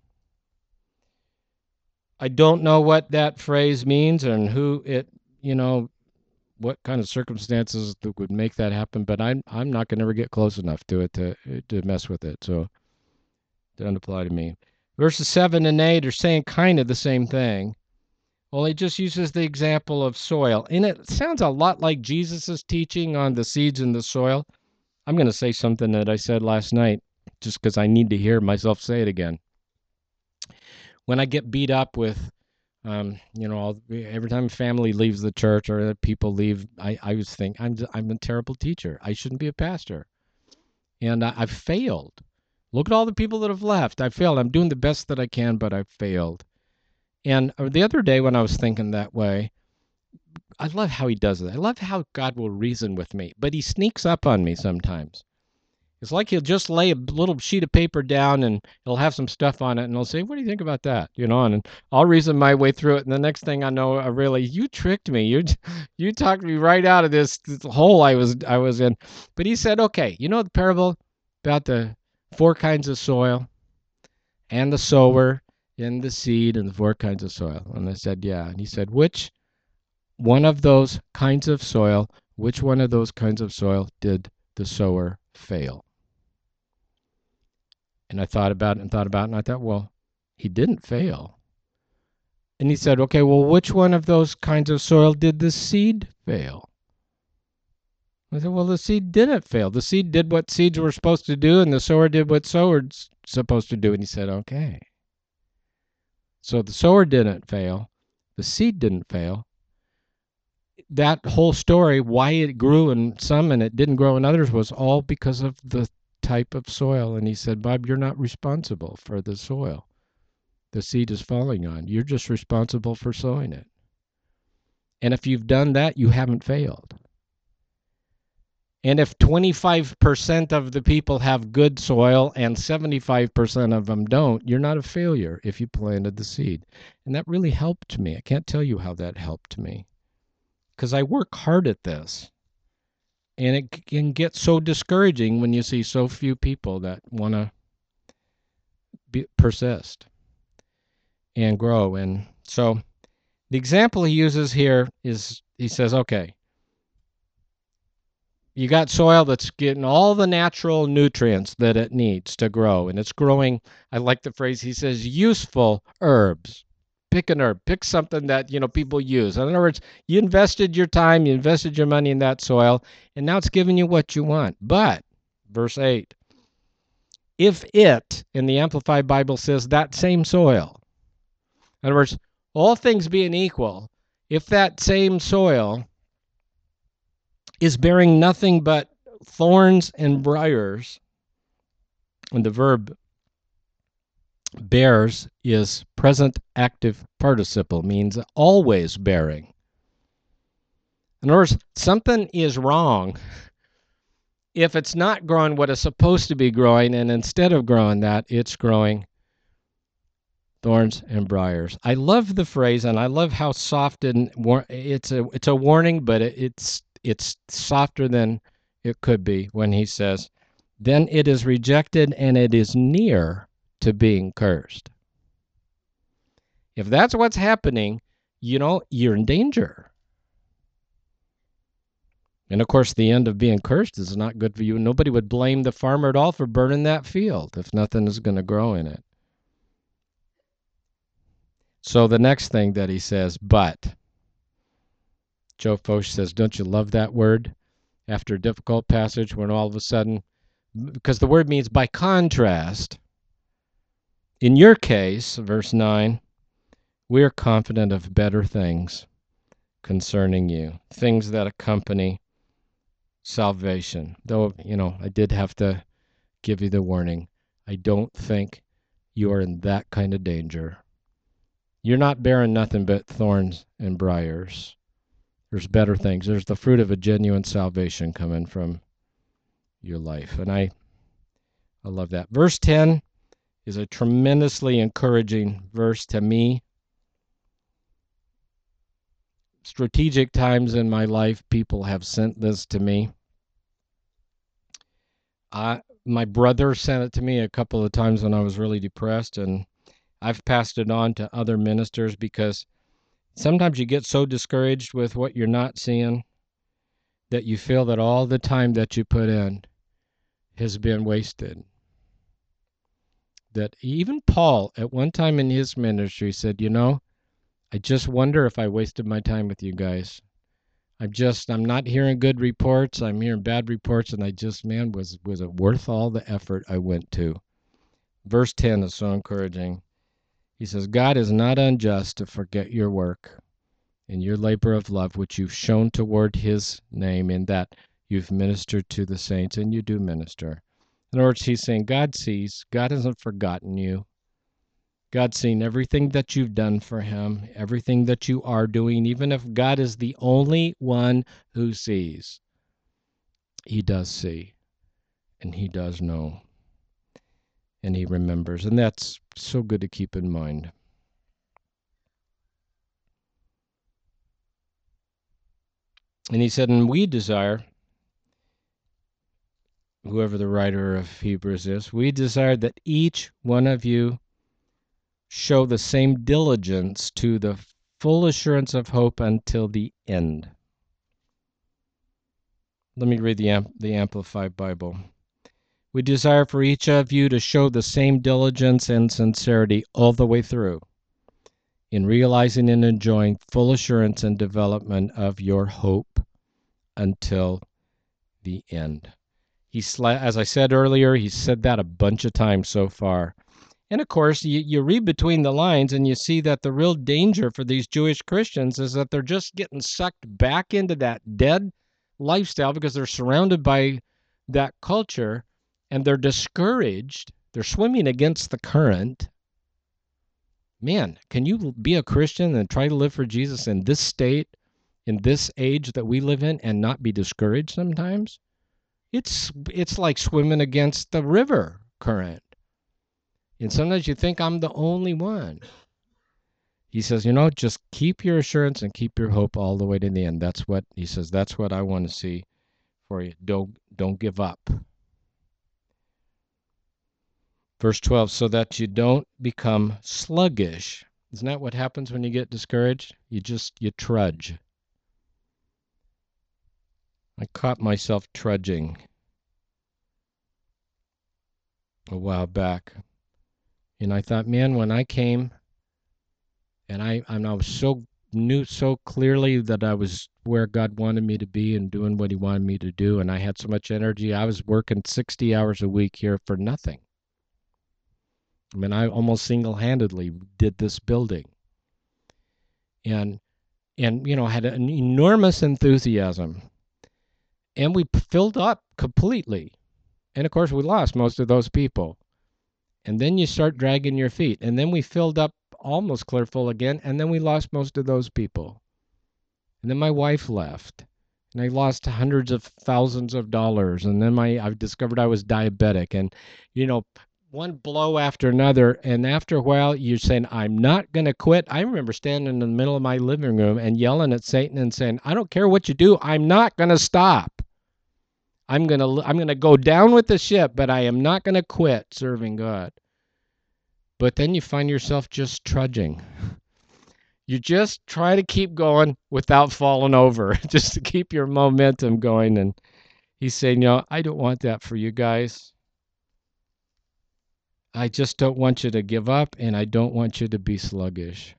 I don't know what that phrase means and who it, what kind of circumstances that would make that happen, but I'm not going to ever get close enough to it to mess with it. So it doesn't apply to me. Verses 7 and 8 are saying kind of the same thing. Well, it just uses the example of soil. And it sounds a lot like Jesus' teaching on the seeds in the soil. I'm going to say something that I said last night just because I need to hear myself say it again. When I get beat up with Every time family leaves the church or people leave, I always think I'm a terrible teacher. I shouldn't be a pastor, and I've failed. Look at all the people that have left. I failed. I'm doing the best that I can, but I've failed. And the other day when I was thinking that way, I love how he does it. I love how God will reason with me, but he sneaks up on me sometimes. It's like he'll just lay a little sheet of paper down and he'll have some stuff on it and he'll say, "What do you think about that?" And I'll reason my way through it. And the next thing I know, you tricked me. You talked me right out of this hole I was in. But he said, "Okay, you know the parable about the four kinds of soil and the sower and the seed and the four kinds of soil." And I said, "Yeah." And he said, "Which one of those kinds of soil, which one of those kinds of soil did the sower fail?" And I thought about it and thought about it, and I thought, well, he didn't fail. And he said, okay, well, which one of those kinds of soil did the seed fail? I said, well, the seed didn't fail. The seed did what seeds were supposed to do, and the sower did what sower's supposed to do. And he said, okay. So the sower didn't fail. The seed didn't fail. That whole story, why it grew in some and it didn't grow in others, was all because of the type of soil. And he said, Bob, you're not responsible for the soil the seed is falling on. You're just responsible for sowing it. And if you've done that, you haven't failed. And if 25% of the people have good soil and 75% of them don't, you're not a failure if you planted the seed. And that really helped me. I can't tell you how that helped me, because I work hard at this. And it can get so discouraging when you see so few people that want to persist and grow. And so the example he uses here is, he says, okay, you got soil that's getting all the natural nutrients that it needs to grow, and it's growing, I like the phrase, he says, useful herbs. Pick an herb, pick something that, people use. In other words, you invested your time, you invested your money in that soil, and now it's giving you what you want. But, verse 8, if it, in the Amplified Bible says, that same soil, in other words, all things being equal, if that same soil is bearing nothing but thorns and briars, and the verb bears is present active participle, means always bearing. In other words, something is wrong if it's not growing what it's supposed to be growing, and instead of growing that, it's growing thorns and briars. I love the phrase, and I love how soft and it's a warning, but it's softer than it could be when he says, then it is rejected and it is near to being cursed. If that's what's happening, you're in danger. And of course, the end of being cursed is not good for you. Nobody would blame the farmer at all for burning that field if nothing is going to grow in it. So the next thing that he says, but. Joe Focht says, don't you love that word? After a difficult passage, when all of a sudden, because the word means by contrast. In your case, verse 9, we are confident of better things concerning you, things that accompany salvation. Though, I did have to give you the warning. I don't think you are in that kind of danger. You're not bearing nothing but thorns and briars. There's better things. There's the fruit of a genuine salvation coming from your life. And I love that. Verse 10 is a tremendously encouraging verse to me. Strategic times in my life, people have sent this to me. My brother sent it to me a couple of times when I was really depressed, and I've passed it on to other ministers, because sometimes you get so discouraged with what you're not seeing that you feel that all the time that you put in has been wasted. That even Paul, at one time in his ministry, said, I just wonder if I wasted my time with you guys. I'm not hearing good reports. I'm hearing bad reports, and was it worth all the effort I went to? Verse 10 is so encouraging. He says, God is not unjust to forget your work and your labor of love, which you've shown toward his name, in that you've ministered to the saints, and you do minister. In other words, he's saying God sees, God hasn't forgotten you. God's seen everything that you've done for him, everything that you are doing, even if God is the only one who sees. He does see, and he does know, and he remembers. And that's so good to keep in mind. And he said, and we desire, whoever the writer of Hebrews is, we desire that each one of you show the same diligence to the full assurance of hope until the end. Let me read the Amplified Bible. We desire for each of you to show the same diligence and sincerity all the way through, in realizing and enjoying full assurance and development of your hope until the end. As I said earlier, he said that a bunch of times so far. And of course, you read between the lines and you see that the real danger for these Jewish Christians is that they're just getting sucked back into that dead lifestyle because they're surrounded by that culture and they're discouraged. They're swimming against the current. Man, can you be a Christian and try to live for Jesus in this state, in this age that we live in, and not be discouraged sometimes? It's like swimming against the river current. And sometimes you think I'm the only one. He says, just keep your assurance and keep your hope all the way to the end. That's what he says. That's what I want to see for you. Don't give up. Verse 12, so that you don't become sluggish. Isn't that what happens when you get discouraged? You trudge. I caught myself trudging a while back. And I thought, man, when I came and I knew so clearly that I was where God wanted me to be and doing what he wanted me to do, and I had so much energy, I was working 60 hours a week here for nothing. I mean, I almost single-handedly did this building. And had an enormous enthusiasm. And we filled up completely. And of course, we lost most of those people. And then you start dragging your feet. And then we filled up almost clear full again. And then we lost most of those people. And then my wife left. And I lost hundreds of thousands of dollars. And then I discovered I was diabetic. And, one blow after another. And after a while, you're saying, I'm not going to quit. I remember standing in the middle of my living room and yelling at Satan and saying, I don't care what you do. I'm not going to stop. I'm going to go down with the ship, but I am not going to quit serving God. But then you find yourself just trudging. You just try to keep going without falling over, just to keep your momentum going. And he's saying, I don't want that for you guys. I just don't want you to give up, and I don't want you to be sluggish.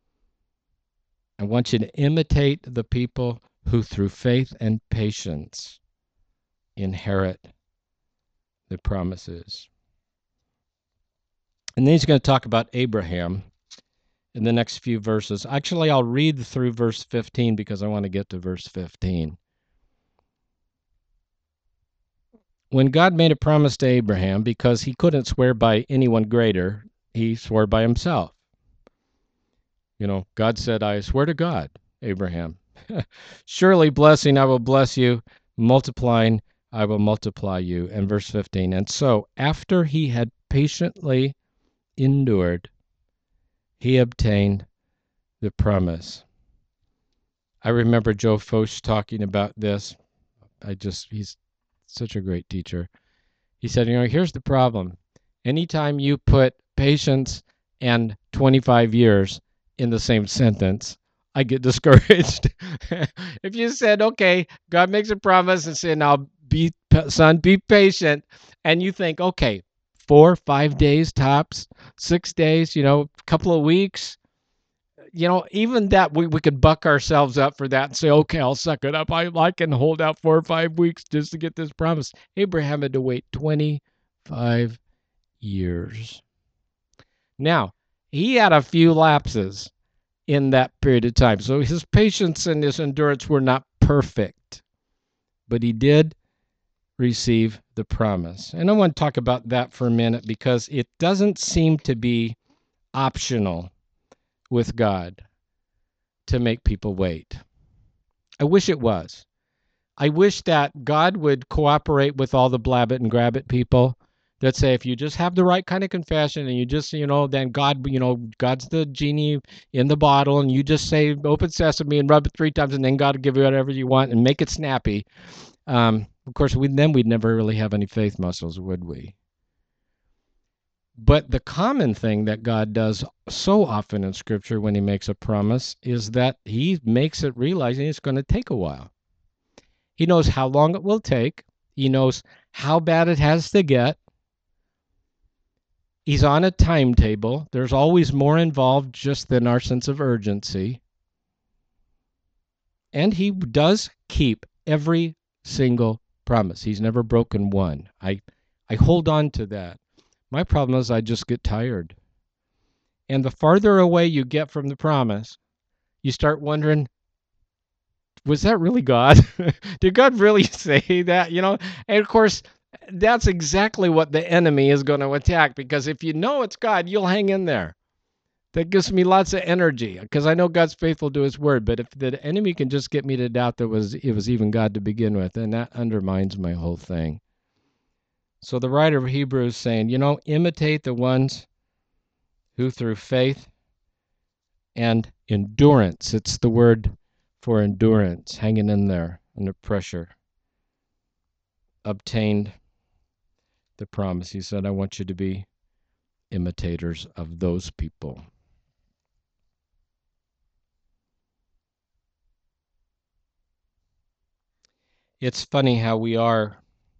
I want you to imitate the people who, through faith and patience, inherit the promises. And then he's going to talk about Abraham in the next few verses. Actually, I'll read through verse 15 because I want to get to verse 15. When God made a promise to Abraham, because he couldn't swear by anyone greater, he swore by himself. God said, I swear to God, Abraham, surely blessing I will bless you, multiplying I will multiply you. And verse 15, and so after he had patiently endured, he obtained the promise. I remember Joe Focht talking about this. He's such a great teacher. He said, here's the problem. Anytime you put patience and 25 years in the same sentence, I get discouraged. If you said, okay, God makes a promise and said, now be patient. And you think, okay, 4, 5 days tops, 6 days, a couple of weeks, even that we could buck ourselves up for that and say, okay, I'll suck it up. I can hold out 4 or 5 weeks just to get this promise. Abraham had to wait 25 years. Now, he had a few lapses in that period of time. So his patience and his endurance were not perfect, but he did receive the promise. And I want to talk about that for a minute because it doesn't seem to be optional with God to make people wait. I wish it was. I wish that God would cooperate with all the blab it and grab it people that say if you just have the right kind of confession and you just, then God, God's the genie in the bottle and you just say open sesame and rub it 3 times and then God will give you whatever you want and make it snappy. Of course, we'd never really have any faith muscles, would we? But the common thing that God does so often in Scripture when he makes a promise is that he makes it realizing it's going to take a while. He knows how long it will take. He knows how bad it has to get. He's on a timetable. There's always more involved just than our sense of urgency. And he does keep every single promise. He's never broken one. I hold on to that. My problem is I just get tired. And the farther away you get from the promise, you start wondering, was that really God? Did God really say that? And of course, that's exactly what the enemy is going to attack, because if you know it's God, you'll hang in there. That gives me lots of energy because I know God's faithful to his word. But if the enemy can just get me to doubt that it was even God to begin with, then that undermines my whole thing. So the writer of Hebrews is saying, imitate the ones who through faith and endurance, it's the word for endurance, hanging in there under pressure, obtained the promise. He said, I want you to be imitators of those people. It's funny how we are.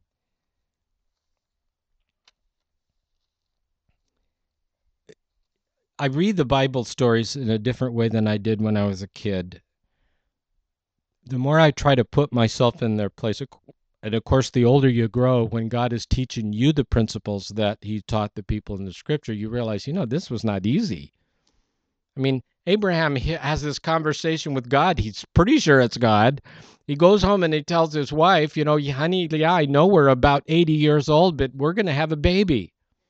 I read the Bible stories in a different way than I did when I was a kid. The more I try to put myself in their place, and of course, the older you grow, when God is teaching you the principles that he taught the people in the scripture, you realize, this was not easy. I mean, Abraham has this conversation with God. He's pretty sure it's God. He goes home and he tells his wife, honey, yeah, I know we're about 80 years old, but we're going to have a baby.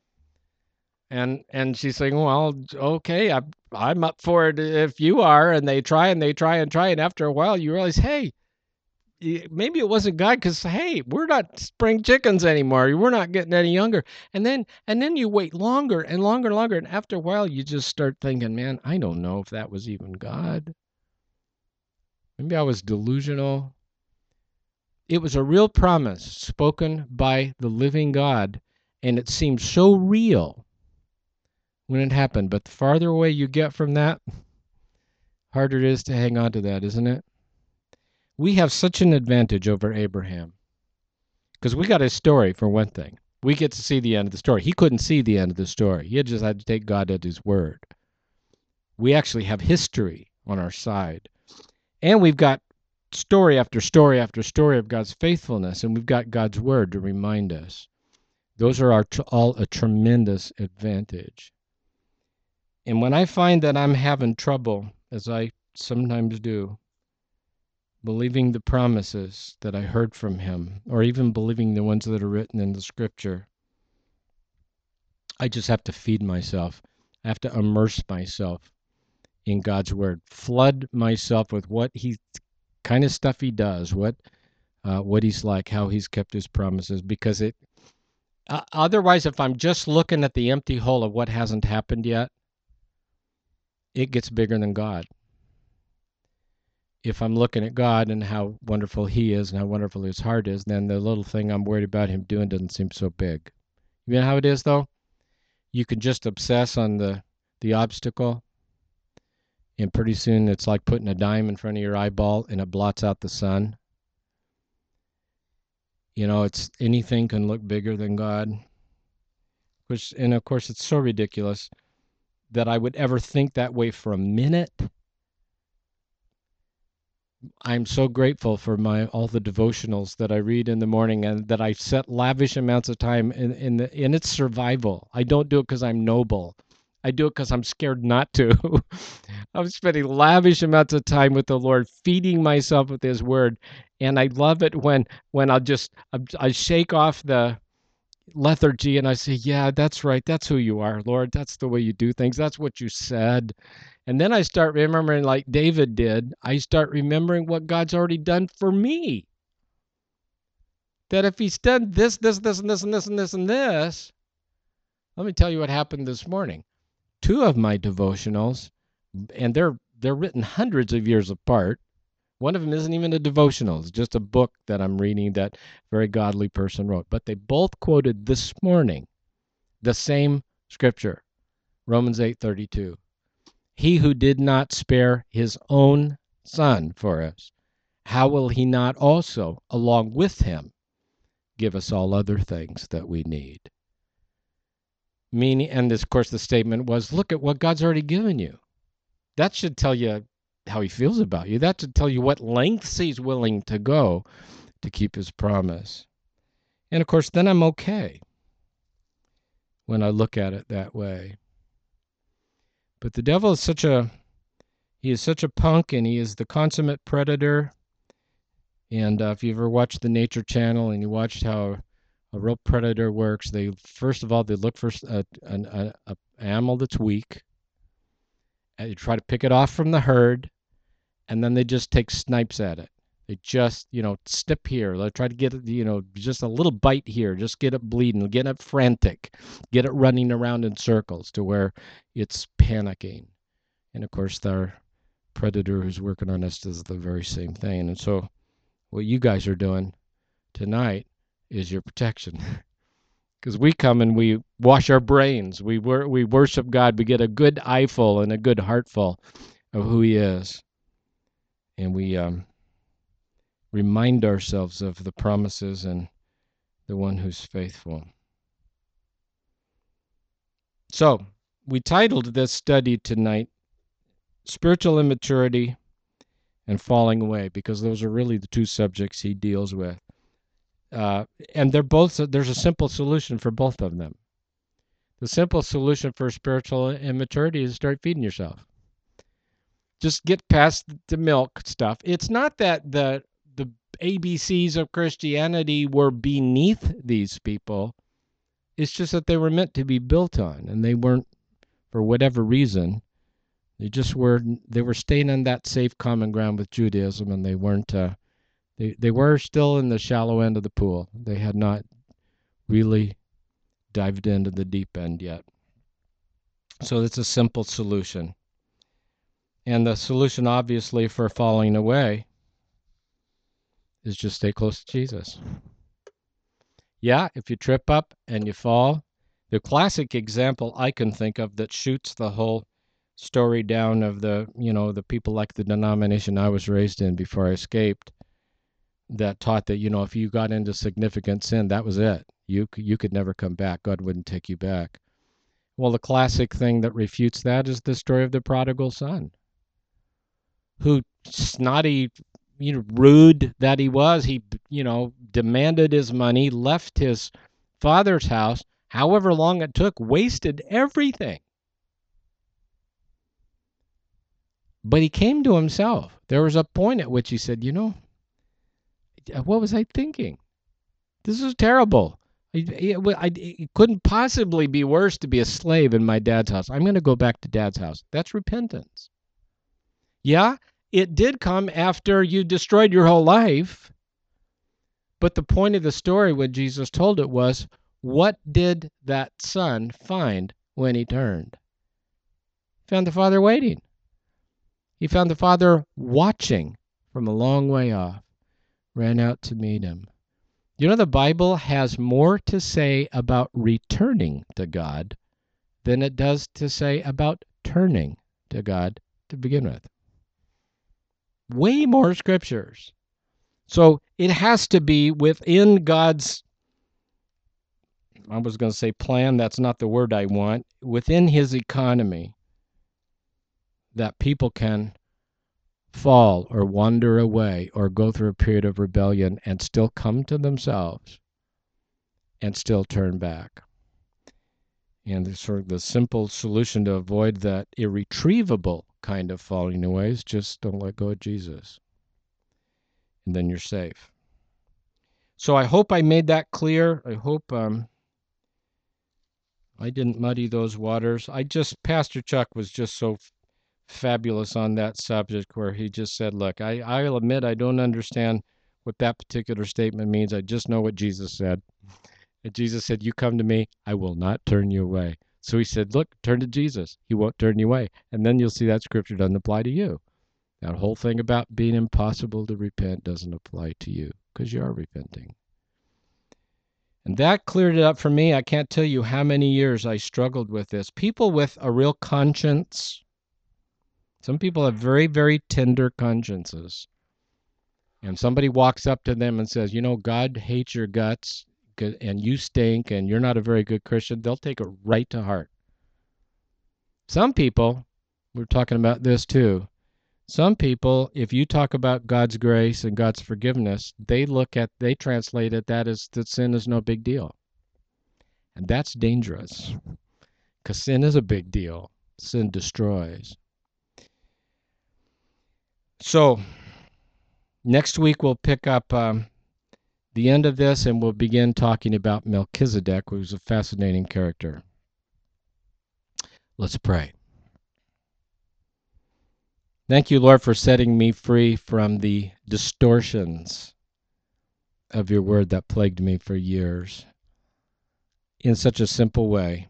And she's saying, well, okay, I'm up for it if you are. And they try and they try and try. And after a while, you realize, hey, maybe it wasn't God because, hey, we're not spring chickens anymore. We're not getting any younger. And then you wait longer and longer and longer. And after a while, you just start thinking, man, I don't know if that was even God. Maybe I was delusional. It was a real promise spoken by the living God. And it seemed so real when it happened. But the farther away you get from that, harder it is to hang on to that, isn't it? We have such an advantage over Abraham because we got his story, for one thing. We get to see the end of the story. He couldn't see the end of the story. He just had to take God at his word. We actually have history on our side. And we've got story after story after story of God's faithfulness, and we've got God's word to remind us. Those are all a tremendous advantage. And when I find that I'm having trouble, as I sometimes do, believing the promises that I heard from him, or even believing the ones that are written in the scripture, I just have to feed myself. I have to immerse myself in God's word, flood myself with what kind of stuff he does, what he's like, how he's kept his promises, because otherwise, if I'm just looking at the empty hole of what hasn't happened yet, it gets bigger than God. If I'm looking at God and how wonderful he is and how wonderful his heart is, then the little thing I'm worried about him doing doesn't seem so big. You know how it is, though? You can just obsess on the obstacle, and pretty soon it's like putting a dime in front of your eyeball and it blots out the sun. It's anything can look bigger than God. And of course, it's so ridiculous that I would ever think that way for a minute. I'm so grateful for all the devotionals that I read in the morning and that I set lavish amounts of time in its survival. I don't do it because I'm noble. I do it because I'm scared not to. I'm spending lavish amounts of time with the Lord, feeding myself with His Word, and I love it when I shake off the lethargy and I say, "Yeah, that's right. That's who you are, Lord. That's the way you do things. That's what you said." And then I start remembering, like David did. I start remembering what God's already done for me. That if He's done this, this, this, and this, and this, and this, and this, let me tell you what happened this morning. Two of my devotionals, and they're written hundreds of years apart. One of them isn't even a devotional. It's just a book that I'm reading that a very godly person wrote. But they both quoted this morning the same scripture, Romans 8:32. He who did not spare his own son for us, how will he not also, along with him, give us all other things that we need? Meaning, and this, of course, the statement was, look at what God's already given you. That should tell you how He feels about you. That should tell you what lengths He's willing to go to keep His promise. And of course, then I'm okay when I look at it that way. But the devil is such a punk, and he is the consummate predator. And if you ever watched the Nature Channel and you watched how a real predator works, they first of all they look for an animal that's weak, and you try to pick it off from the herd, and then they just take snipes at it. They just, snip here. They try to get it, just a little bite here. Just get it bleeding, get it frantic, get it running around in circles to where it's panicking. And of course, our predator who's working on us does the very same thing. And so what you guys are doing tonight is your protection. Because we come and we wash our brains. We worship God. We get a good eyeful and a good heartful of who He is. And we remind ourselves of the promises and the one who's faithful. So, we titled this study tonight, Spiritual Immaturity and Falling Away, because those are really the two subjects he deals with. And there's a simple solution for both of them. The simple solution for spiritual immaturity is start feeding yourself. Just get past the milk stuff. It's not that the ABCs of Christianity were beneath these people. It's just that they were meant to be built on, and they weren't, for whatever reason. They were staying on that safe common ground with Judaism, and they weren't. They were still in the shallow end of the pool. They had not really dived into the deep end yet. So it's a simple solution. And the solution, obviously, for falling away is just stay close to Jesus. Yeah, if you trip up and you fall, the classic example I can think of that shoots the whole story down of the people like the denomination I was raised in before I escaped, that taught that, if you got into significant sin, that was it. You could never come back. God wouldn't take you back. Well, the classic thing that refutes that is the story of the prodigal son, who snotty, rude that he was. He, demanded his money, left his father's house, however long it took, wasted everything. But he came to himself. There was a point at which he said, what was I thinking? This is terrible. It couldn't possibly be worse to be a slave in my dad's house. I'm going to go back to dad's house. That's repentance. Yeah, it did come after you destroyed your whole life. But the point of the story when Jesus told it was, what did that son find when he turned? He found the father waiting. He found the father watching from a long way off, ran out to meet him. The Bible has more to say about returning to God than it does to say about turning to God to begin with. Way more scriptures. So it has to be within God's, I was going to say plan, that's not the word I want, within His economy, that people can fall or wander away or go through a period of rebellion and still come to themselves and still turn back. And the sort of the simple solution to avoid that irretrievable kind of falling away is just don't let go of Jesus. And then you're safe. So I hope I made that clear. I hope I didn't muddy those waters. Pastor Chuck was just so fabulous on that subject where he just said, look, I'll admit I don't understand what that particular statement means. I just know what Jesus said. And Jesus said, you come to me, I will not turn you away. So he said, look, turn to Jesus. He won't turn you away. And then you'll see that scripture doesn't apply to you. That whole thing about being impossible to repent doesn't apply to you because you are repenting. And that cleared it up for me. I can't tell you how many years I struggled with this. People with a real conscience, some people have very, very tender consciences. And somebody walks up to them and says, you know, God hates your guts and you stink and you're not a very good Christian, they'll take it right to heart. Some people, we're talking about this too, some people, if you talk about God's grace and God's forgiveness, they translate it that sin is no big deal. And that's dangerous because sin is a big deal. Sin destroys. So next week we'll pick up the end of this and we'll begin talking about Melchizedek, who's a fascinating character. Let's pray. Thank you, Lord, for setting me free from the distortions of your word that plagued me for years in such a simple way.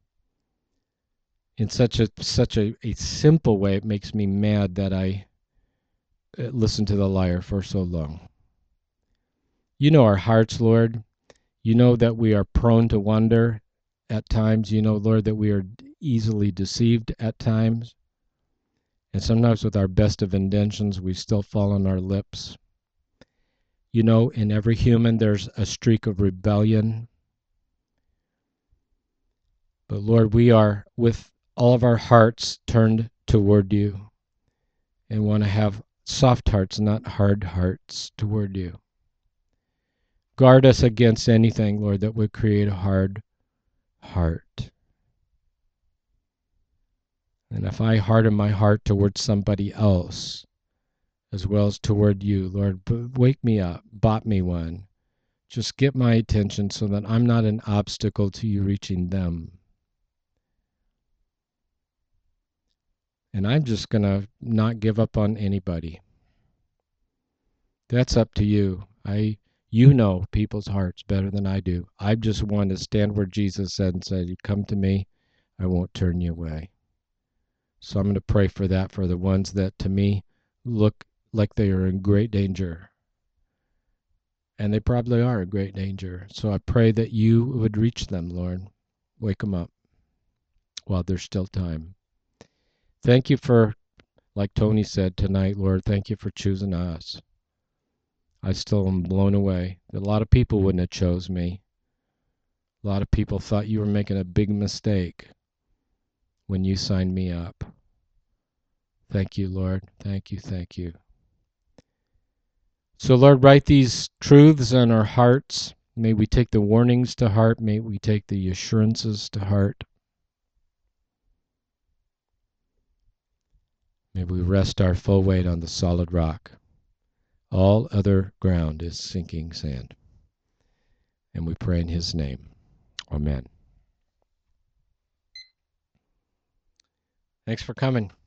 In such a simple way, it makes me mad that I listened to the liar for so long. You know our hearts, Lord. You know that we are prone to wonder at times. You know, Lord, that we are easily deceived at times. And sometimes with our best of intentions, we still fall on our lips. You know, in every human, there's a streak of rebellion. But Lord, we are with all of our hearts turned toward you and want to have soft hearts, not hard hearts toward you. Guard us against anything, Lord, that would create a hard heart. And if I harden my heart towards somebody else, as well as toward you, Lord, wake me up, bot me one. Just get my attention so that I'm not an obstacle to you reaching them. And I'm just going to not give up on anybody. That's up to you. You know people's hearts better than I do. I just want to stand where Jesus said and said, you come to me, I won't turn you away. So I'm going to pray for that for the ones that to me look like they are in great danger. And they probably are in great danger. So I pray that you would reach them, Lord. Wake them up while there's still time. Thank you for, like Tony said tonight, Lord, thank you for choosing us. I still am blown away. A lot of people wouldn't have chose me. A lot of people thought you were making a big mistake when you signed me up. Thank you, Lord. Thank you, thank you. So, Lord, write these truths on our hearts. May we take the warnings to heart. May we take the assurances to heart. May we rest our full weight on the solid rock. All other ground is sinking sand. And we pray in his name. Amen. Thanks for coming.